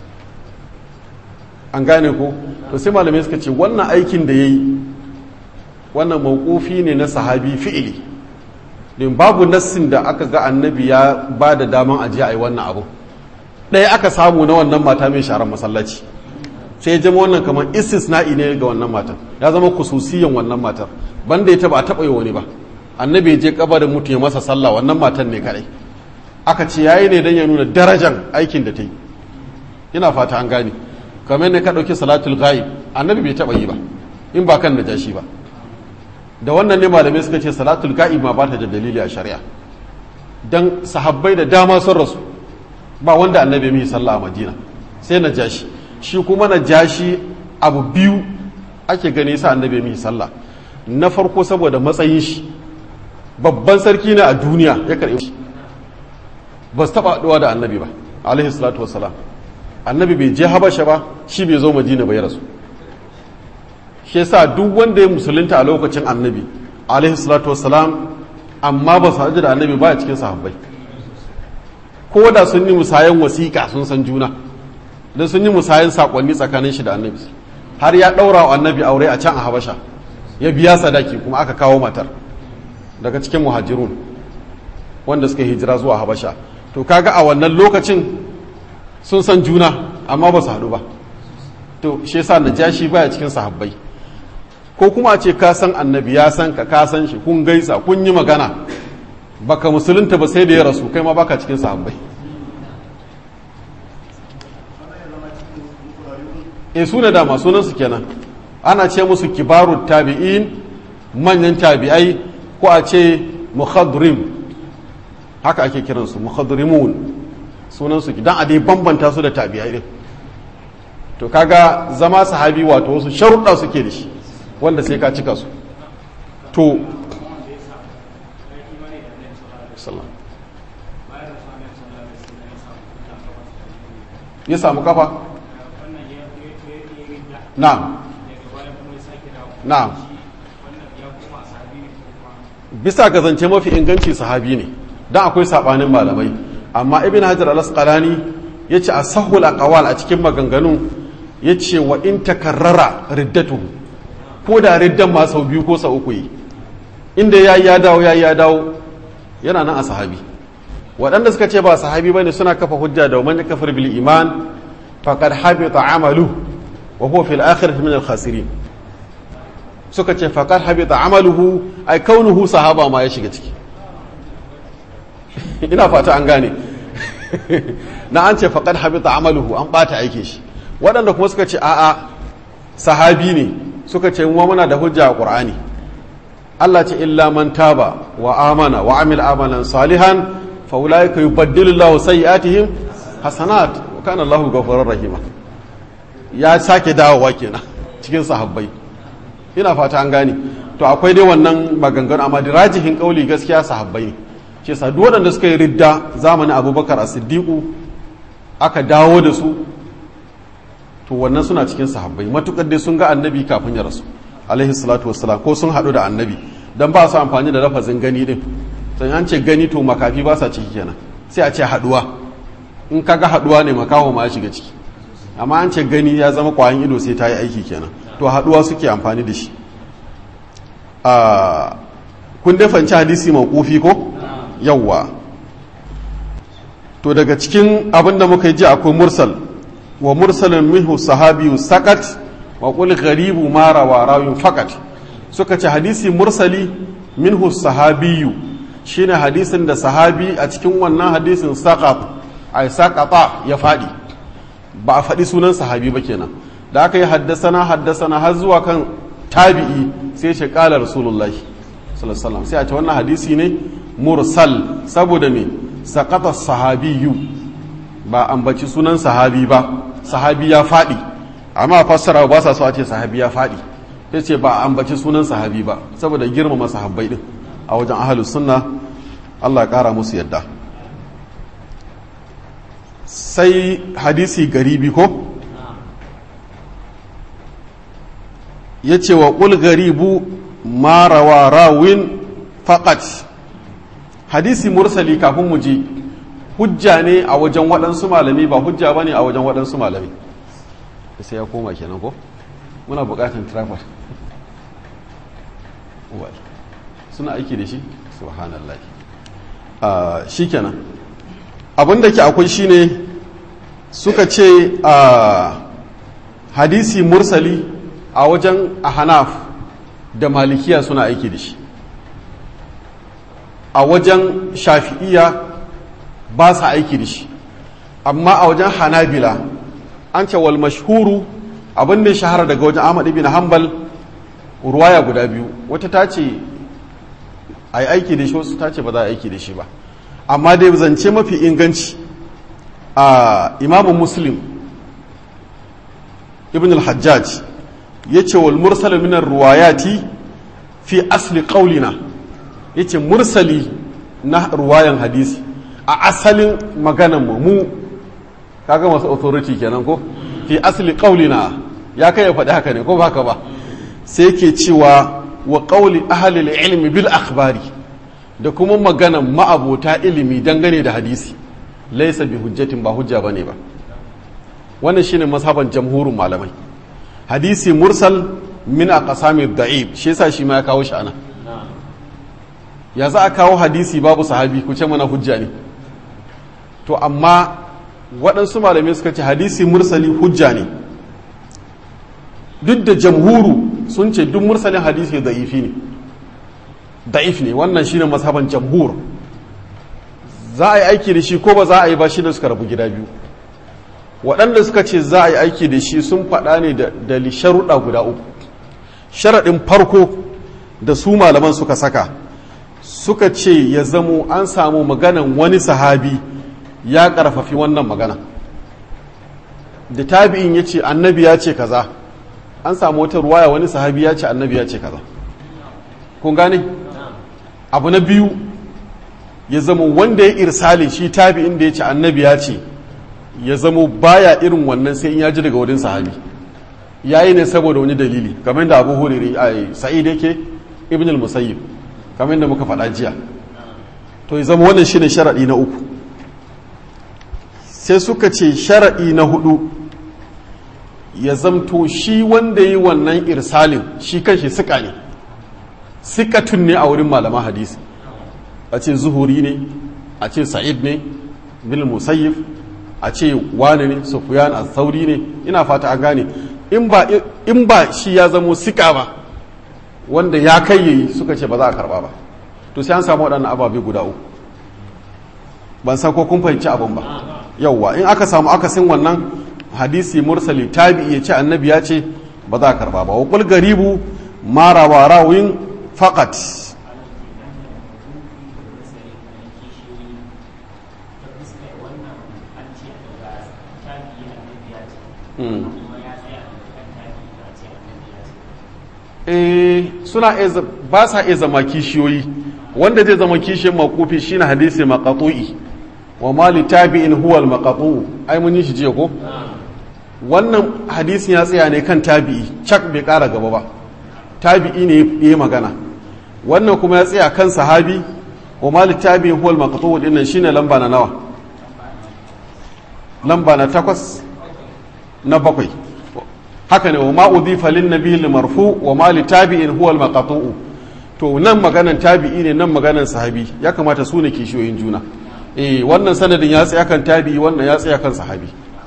an gane ko to sai malamai suka ce wannan aikin da yayi wannan mawqufi ne na sahabi fi'ili din babu nassin da aka ga annabi ya ba da daman aje ai wannan abu ɗaya aka samu na wannan mata mai sharan masallaci sai ya jama wannan kamar istisna'i ne ga wannan matan ya zama kususiyan wannan matar banda ita ba a taɓa yi wani ba annabi ya je kabarin mutum ya masa sallah wannan matan ne kadai aka ce yayi ne don ya nuna darajan aikin da ta yi ina fata an gane kamar ne ka ɗauki salatul ghaib annabi bai taɓa yi ba in ba kan najashi ba da wannan ne malamai suka ce salatul ghaib ma ba ta da dalili a shari'a dan sahabbai da dama sun rasu ba wanda annabi ya yi sallah a madina sai najashi shi kuma najashi abu biyu ake gani sa annabi ya yi sallah na farko saboda matsayin shi babban sarki ne a duniya ya karɓi shi ba su taɓa haɗuwa da annabi ba alaihi salatu wassalam annabi bai je habasha ba, shi bai zo madina bai rasu. Shi yasa duk wanda ya musulunta a lokacin annabi alaihi salatu wassalam amma ba su haɗu da annabi ba a cikin sahabbai, ko da sun yi musayan wasiƙa sun san juna, don sun yi musayan saƙonni tsakanin shi da annabi, har ya ɗaura wa annabi aure a can a habasha, ya biya sadaki kuma aka kawo matar daga cikin muhajirun wanda suka hijira zuwa habasha. To kaga a wannan lokacin sun san juna amma ba su haɗu ba. To shi yasa Najashi baya cikin sahabbai. Ko kuma a ce ka san annabi, ya san ka san shi, kun gaisa kun yi magana, baka musulunta ba sai da ya rasu, kai ma baka cikin sahabbai. Su ne dama sunansu kenan, ana ce musu kibarut tabi'in, manyan tabi'ai, ko a ce mukhadrim, haka ake kiransu mukhadrimun sunansu, dan a dai bambanta su da tabi'ai din. To kaga zama sahabi wato wasu sharuɗa suke da shi wanda sai ka cika su. To ya samu kafa? Na'am. Na'am. Bisa ga zance mafi inganci sahabi ne, dan akwai sabanin malamai, amma Ibn Hajar al-Asqalani yace asahul aqwal a cikin maganganun yace wa in takarrara riddatuhu, ko da riddan ma sau biyu ko sau uku yi, inda yayi ya dawo yana nan a sahabi. Waɗanda suka ce ba sahabi bane suna kafa hujja da man kafir bil iman faqad habita amalu wa huwa fil akhirati min al-khasirin. Suka ce faqad habita amaluhu, ay kaunuhu sahaba ma ya shiga ciki. Ina fata an gane. Na an ce faqad habita amaluhu, an bata aike shi. Waɗanda kuma suka ce a'a sahabi ne, suka ce mu muna da hujja a Qur'ani. Allah ce illa man taba wa amana wa amila amalan salihan fa ulaika yubaddilu Allahu sayyi'atihim hasanat wa kana Allahu ghafurur rahima. Ya sake dawowa kenan cikin sahabbai. Ina fata an gane. To akwai dai wannan maganganu, amma da rajihin kauli gaskiya sahabbai ne. Ce sa duk waɗanda suka yi ridda zamanin Abubakar as-Siddiq aka dawo da su, to wannan suna cikin sahabbai matukar dai sun ga annabi kafin ya rasu alaihi salatu wassalam, ko sun haɗu da annabi, dan ba su amfani da lafazin gani din. Sai an ce gani to makafi ba sa ciki kenan, sai a ce haɗuwa. In kaga haɗuwa ne makaho ma ya shiga ciki, amma an ce gani ya zama kwayan ido sai ta yi aiki kenan. To haɗuwa suke amfani da shi. Kun dai fanci hadisi mawqufi ko? Yawwa. To daga cikin abin da muka yi ji akwai mursal, wa mursalin minhu sahabiyu sakat wa qul gharibu ma rawa rawin fakat. Suka ce hadisi mursali minhu sahabiyu shine hadisin da sahabi a cikin wannan hadisin saqata ya fadi, ba a faɗi sunan sahabi ba kenan. Da aka yi haddasana har zuwa kan tabi'i sai ce qala rasulullahi sallallahu alaihi wasallam, sai a ce wannan hadisi ne mursal saboda me saqata sahabiyu, ba ambaci sunan sahabi ba, sahabi ya faɗi. Amma fassara ba sa so a ce sahabi ya faɗi, sai ce ba ambaci sunan sahabi ba saboda girmama sahabbai din a wajen ahlus sunna, Allah ya kara musu yadda. Sai hadisi garibi ko yace wa qul garibu ma rawa rawin faqat. Hadisi mursali kafin mu ji hujja ne a wajen waɗansu malami, ba hujja ba ne a wajen waɗansu malami. Sai ya koma kenan ko? Muna buƙatar trafar. Suna aiki da shi? Subhanallah. Shi kenan. Abin da ke akwai shi ne suka ce hadisi mursali a wajen ahanaf da malikiya suna aiki da shi. A wajen shafi'iya ba sa aiki da shi, amma a wajen hanabila an ce wal mashhuru, abin da shahara daga wajen Ahmad ibn Hanbal, ruwaya guda biyu, wata ta ce a yi aiki da shi, wasu ta ce ba za a aiki da shi ba. Amma dai zance mafi inganci a imamun Muslim ibn al-Hajjaj ya ce wal mursal minar ruwayati fi asli qaulina, ya ce mursali na ruwayan hadisi a asalin maganan mu kaga masu authority kenan ko fi asli qaulina ya kai ya faɗi haka ne ko ba haka ba sai yake cewa wa qauli ahli ilmi bil akhbari da kuma maganan ma'abota ilimi dangane da hadisi laysa bi hujjatin ba hujja bane ba wannan shine mazhaban jamhurin malamai hadisi mursal min aqsami da'if shi yasa shi ma ya kawo shi ana ya za a kawo hadisi babu sahabi ku ce mana hujja ne to amma waɗansu malamai suka ce hadisi mursali hujja ne duk da jamhuru sun ce duk mursalin hadisi da'ifi ne da'if ne wannan shine mazhaban jamhur za a yi aiki da shi ko ba za a yi ba shi da suka rabu gida biyu waɗanda suka ce za a yi aiki da shi sun faɗa ne da sharuɗa guda uku sharaɗin farko da su malaman suka saka suka ce ya zamo an samu maganan wani sahabi ya ƙarfafi wannan magana da tabi'in ya ce annabi ya ce kaza an samu wata ruwaya wani sahabi ya ce annabi ya ce kaza kun gane abu na biyu ya zama wanda ya irsali shi tabi'in da ya ce annabi ya ce ya zama baya irin wannan sai in ya ji daga wurin sahabi yayi ne saboda wani dalili kamar da Abu Hurairah Sa'id yake Ibn al-Musayyib kamar da muka faɗa jiya to ya zama wannan shine sharadi na uku sai suka ce sharadi na hudu ya zamto shi wanda yi wannan irsalin shi kanshi sika ne sikatun ne a wurin malaman hadisi a ce zuhuri ne a ce sa'id ne bil musayyif a ce wane ne sufyan al-thawri ne ina fata an gane in ba shi ya zamo sika ba wanda ya kai yayi suka ce ba za a karba ba to sai an samu waɗannan ababe guda uku ban san ko kun fahimci abin ba yawwa in aka samu akasin wannan hadisi mursali tabi'i ya ce annabi ya ce ba za a karba ba wa qul garibu ma rawa rawin faqat suna ba sa iya zama kishiyoyi wanda zai zama kishiyar makufi shine hadisi maqatu'i wa ma li tabi'in huwa al maqatu ai mun yi shi jiya ko wannan hadisin ya tsaya ne kan tabi'i cak bai kara gaba ba tabi'i ne yayi magana wannan kuma ya tsaya kan sahabi wa ma li tabi'in huwa al maqatu dinnan shine lamba na nawa lamba na 8 na 7 haka ne wa ma udhifa lin nabiyyi marfu wa ma li tabi'in huwa al maqtu to nan maganan tabi'i ne nan maganan sahabi ya kamata su ne kishiyoyin juna wannan sanadin ya tsaya kan tabi'i wannan ya tsaya kan sahabi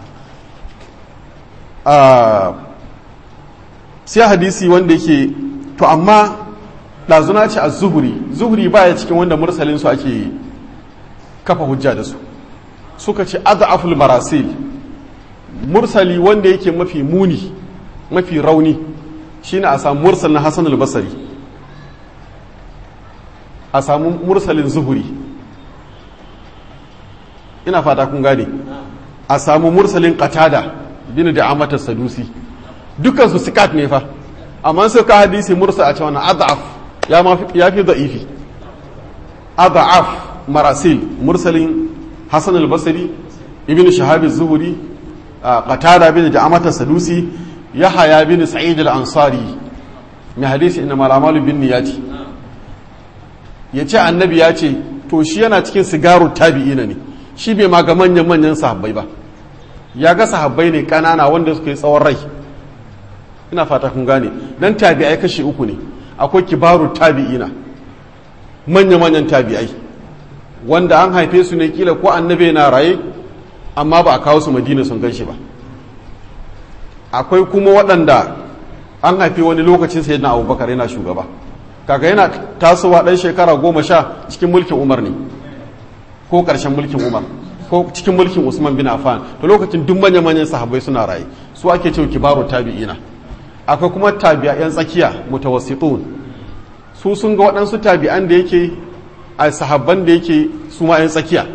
sai hadisi wanda yake to amma ɗazuna ce a zuhuri baya cikin wanda mursalin su ake kafa hujja da su suka ce adhaful marasil mursali wanda yake mafi muni mafi rauni shine a samu mursal na Hassan al-Basri a samu mursalin zuhuri ina fata kun gane a samu mursalin qatada bin da amata sadusi dukkan su sikat ne fa amma sai ka hadisi mursal a cewa na adhaf ya fi da'ifi adhaf marasil mursalin Hassan al-Basri ibn Shahab az-Zuhri qatada bin da amata sadusi yahya bin Sa'id al-Ansari mai hadisi inna malamalu bin niyati yace annabi ya ce to shi yana cikin sigaru tabi'ina ne shi bai ma ga manyan sahabbai ba ya ga sahabbai ne kanana wanda suka yi tsawon rai ina fata kun gane dan tabi'ai kashi uku ne akwai kibaru tabi'ina manyan tabi'ai wanda an haife su ne kila ko annabi na raye amma ba a kawo su madina sun ganshi ba akwai kuma waɗanda an haife wani lokacin sayyidina abubakar yana shugaba kaga yana tasowa ɗan shekara 10 cikin mulkin umar ne ko ƙarshen mulkin umar ko cikin mulkin usman bin affan to lokacin duk manyan sahabbai suna raye su ake cewa kibaru tabi'ina akwai kuma tabi'a yan tsakiya mutawassitun su sun ga waɗansu tabi'an da yake a sahabban da yake su ma yan tsakiya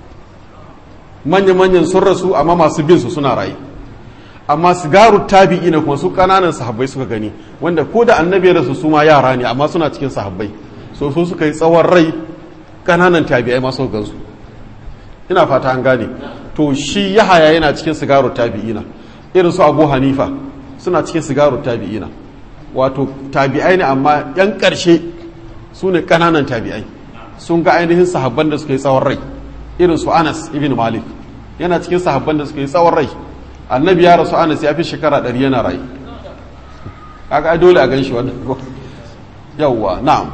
manyan sun rasu amma masu bin su suna raye amma sigaru tabi'ina kuma su kananan sahabbai suka gani wanda ko da annabi ya rasu su ma yara ne amma suna cikin sahabbai so su suka yi tsawon rai kananan tabi'ai masu gansu ina fata an gane to shi Yahaya yana cikin sigaru tabi'ina, irin su Abu Hanifa suna cikin sigaru tabi'ina, wato tabi'ai ne amma yan ƙarshe su ne ƙananan tabi'ai, sun ga ainihin sahabban da suka yi tsawon rai, irin su Anas ibn Malik yana cikin sahabban da suka yi tsawon rai. Annabi ya rasu, Anas ya fi shekara 100 yana rai, kaga dole a gan shi wannan yawwa. na'am.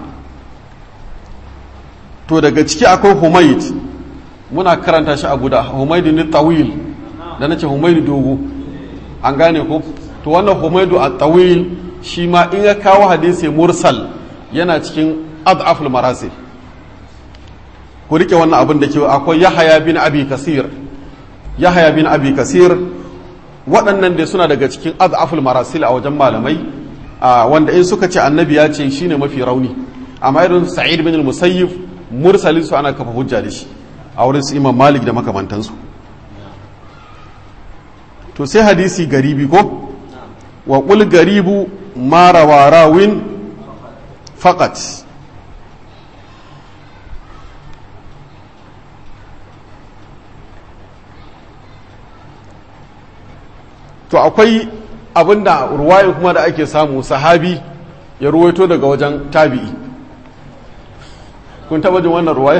To daga ciki akwai Humayd, muna karanta shi a guda, Humayd ni tawil da nace Humayd dogo, an gane ko? To wannan Humaydu at-tawil shi ma in ya kawo hadisi mursal yana cikin ad'aful marasil. Ku rike wannan abin da ke akwai Yahya bin Abi Kasir, Yahya bin Abi Kasir, waɗannan da suna daga cikin ad'aful marasil a wajen malamai, wanda in suka ce annabi ya ce shine mafi rauni, amma irin Sa'id bin al-Musayyib mursalin su ana kafa hujja da shi a wurin su Imam Malik da makamantansu. To sai hadisi garibi ko wa qul garibu ma rawarawin faqat. To akwai abinda ruwaya kuma da ake samu sahabi ya ruwaito daga wajen tabi'i. Kun taba jin wannan ruwaya?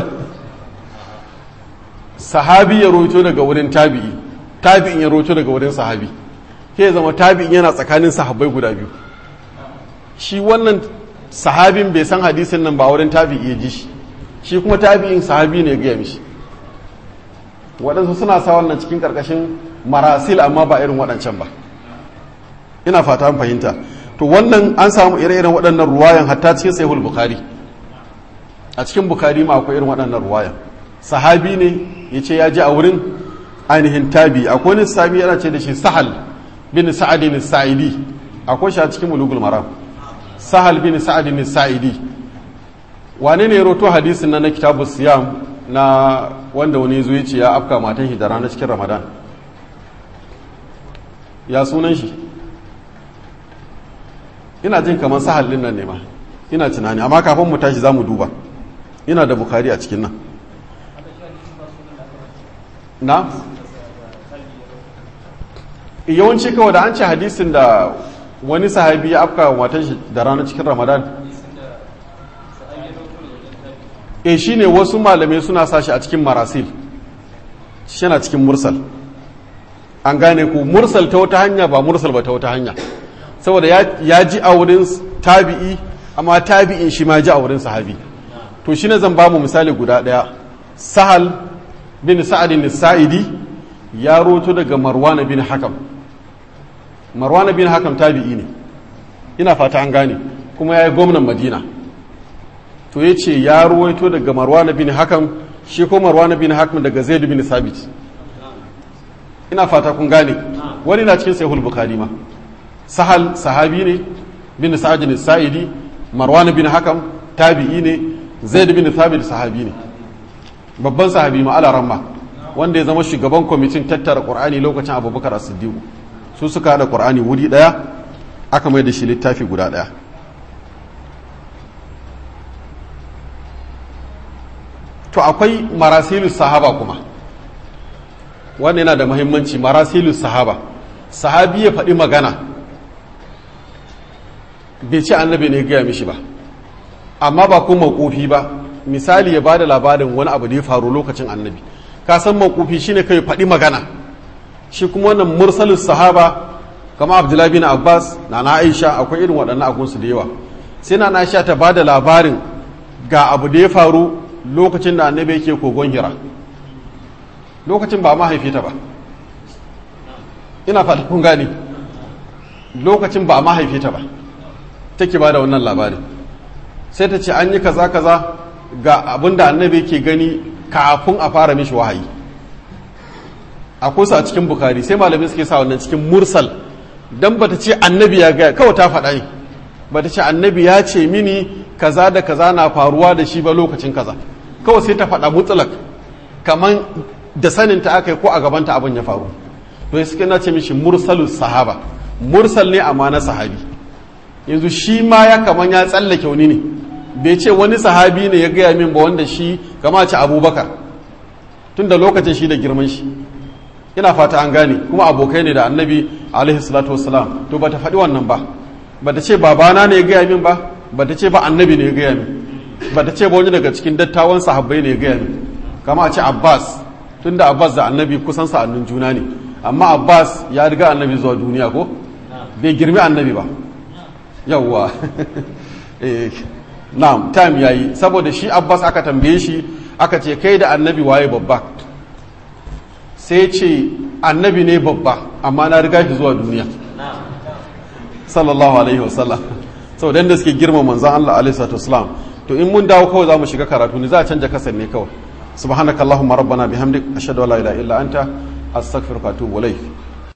Sahabi ya ruwaito daga wurin tabi'i, tabi'in ya ruwaito daga wurin sahabi. Ke zama tabi'in yana tsakanin sahabbai guda biyu. Shi wannan sahabin bai san hadisin nan ba wurin tabi'i ya ji shi kuma tabi'in sahabi ne ya gaya mishi. Waɗansu suna sa wannan cikin ƙarƙashin marasil amma ba irin waɗancan ba. Ina fata an fahimta. To wannan an samu ire-iren waɗannan ruwayan hatta cikin Sahihul Bukhari. A cikin Bukhari ma akwai irin waɗannan ruwayan. Sahabi ne ya ce ya ji a wurin ainihin tabi. Akwai wani sahabi yana ce da shi Sahal bin Sa'ad bin Sa'idi. Akwai shi a cikin Bulugul Maram. Sahal bin Sa'ad bin Sa'idi. Wane ne ya roto hadisin na Kitabus Siyam na wanda wani zo ya ce ya afka matan shi da ranar cikin Ramadan? Ya sunan shi? Ina jin kamar Sahal din nan ne ma, ina tunani, amma kafin mu tashi za mu duba. Ina da Bukhari a cikin nan. Na? Yawanci kawai da an ce hadisin da wani sahabi ya afka matan shi da ranar cikin Ramadan. Shi ne wasu malamai suna sashi a cikin marasil, shi yana cikin mursal. An gane ku, mursal ta wata hanya ba mursal ba ta wata hanya. Saboda ya ji a wurin tabi'i, amma tabi'in shi ma ji a wurin sahabi. To shi ne zan ba mu misali guda ɗaya. Sahal bin Sa'adin Sa'idi ya roto daga Marwan bin Hakam. Marwan bin Hakam tabi'i ne, ina fata an gane, kuma ya yi gwamnan Madina. To ya ce ya ruwaito daga Marwan bin Hakam, shi ko Marwan bin Hakam daga Zaid bin Sabit. Ina fata kun gane, wani na cikin Sahihul Bukhari ma. Sahal sahabi ne bin Sa'id Sa'idi, Marwan bin Hakam tabi'i ne, Zaid bin Sabit sahabi ne. Babban sahabi ma ala ramma, wanda ya zama shugaban kwamitin tattara Qur'ani lokacin Abubakar As-Siddiq. Su suka hada Qur'ani wuri daya, aka mai da shi littafi guda daya. To akwai marasilus sahaba kuma, wannan yana da muhimmanci. Marasilus sahaba, sahabi ya faɗi magana bai ce annabi ne gaya mishi ba, amma ba kuma makofi ba. Misali ya bada labarin wani abu da ya faru lokacin annabi, ka san makofi shine kai faɗi magana. Shi kuma wannan mursalus sahaba kama Abdullahi bin Abbas na Aisha, akwai irin waɗannan agunsu da yawa. Sai na Aisha ta bada labarin ga abu da ya faru lokacin da annabi yake kogon Hira, lokacin ba mahaifi ta ba. Ina fata kun gani, lokacin ba mahaifi ta ba take ba da wannan labarin. Sai ta ce an yi kaza kaza ga abin da annabi yake gani kafin a fara mishi wahayi. Akwai su a cikin Bukhari, sai malamin suke sa wannan cikin mursal, dan bata ce annabi ya gaya, kawai ta faɗa ne. Bata ce annabi ya ce mini kaza da kaza na faruwa da shi ba lokacin kaza, kawai sai ta faɗa mutlak kaman da saninta aka yi ko a gabanta abin ya faru. To suke na ce mishi mursalus sahaba, mursal ne amma na sahabi. Yanzu shi ma ya kaman ya tsallake wani ne, bai ce wani sahabi ne ya gaya min ba, wanda shi kama ce Abubakar, tun da lokacin shi da girman shi. ina fata an gane, kuma abokai ne da annabi alaihi salatu wassalam. To bata faɗi wannan ba, bata ce babana ne ya gaya min ba, bata ce ba annabi ne ya gaya min, bata ce ba wani daga cikin dattawan sahabbai ne ya gaya min. Kama a ce Abbas, tunda Abbas da annabi kusan sa'annun juna ne, amma Abbas ya riga annabi zuwa duniya ko bai girmi annabi ba. Yawwa na'am, time yayi, saboda shi Abbas aka tambaye shi aka ce kai da annabi waye babba, sai ce annabi ne babba amma na riga shi zuwa duniya sallallahu alaihi wasallam. sau da suke girma manzan Allah alaihi salatu wasallam. To in mun dawo kawai za mu shiga karatu ne, za a canja kasan ne kawai. subhanakallahumma rabbana bihamdik ashhadu an la ilaha illa anta astaghfiruka wa atubu ilayk.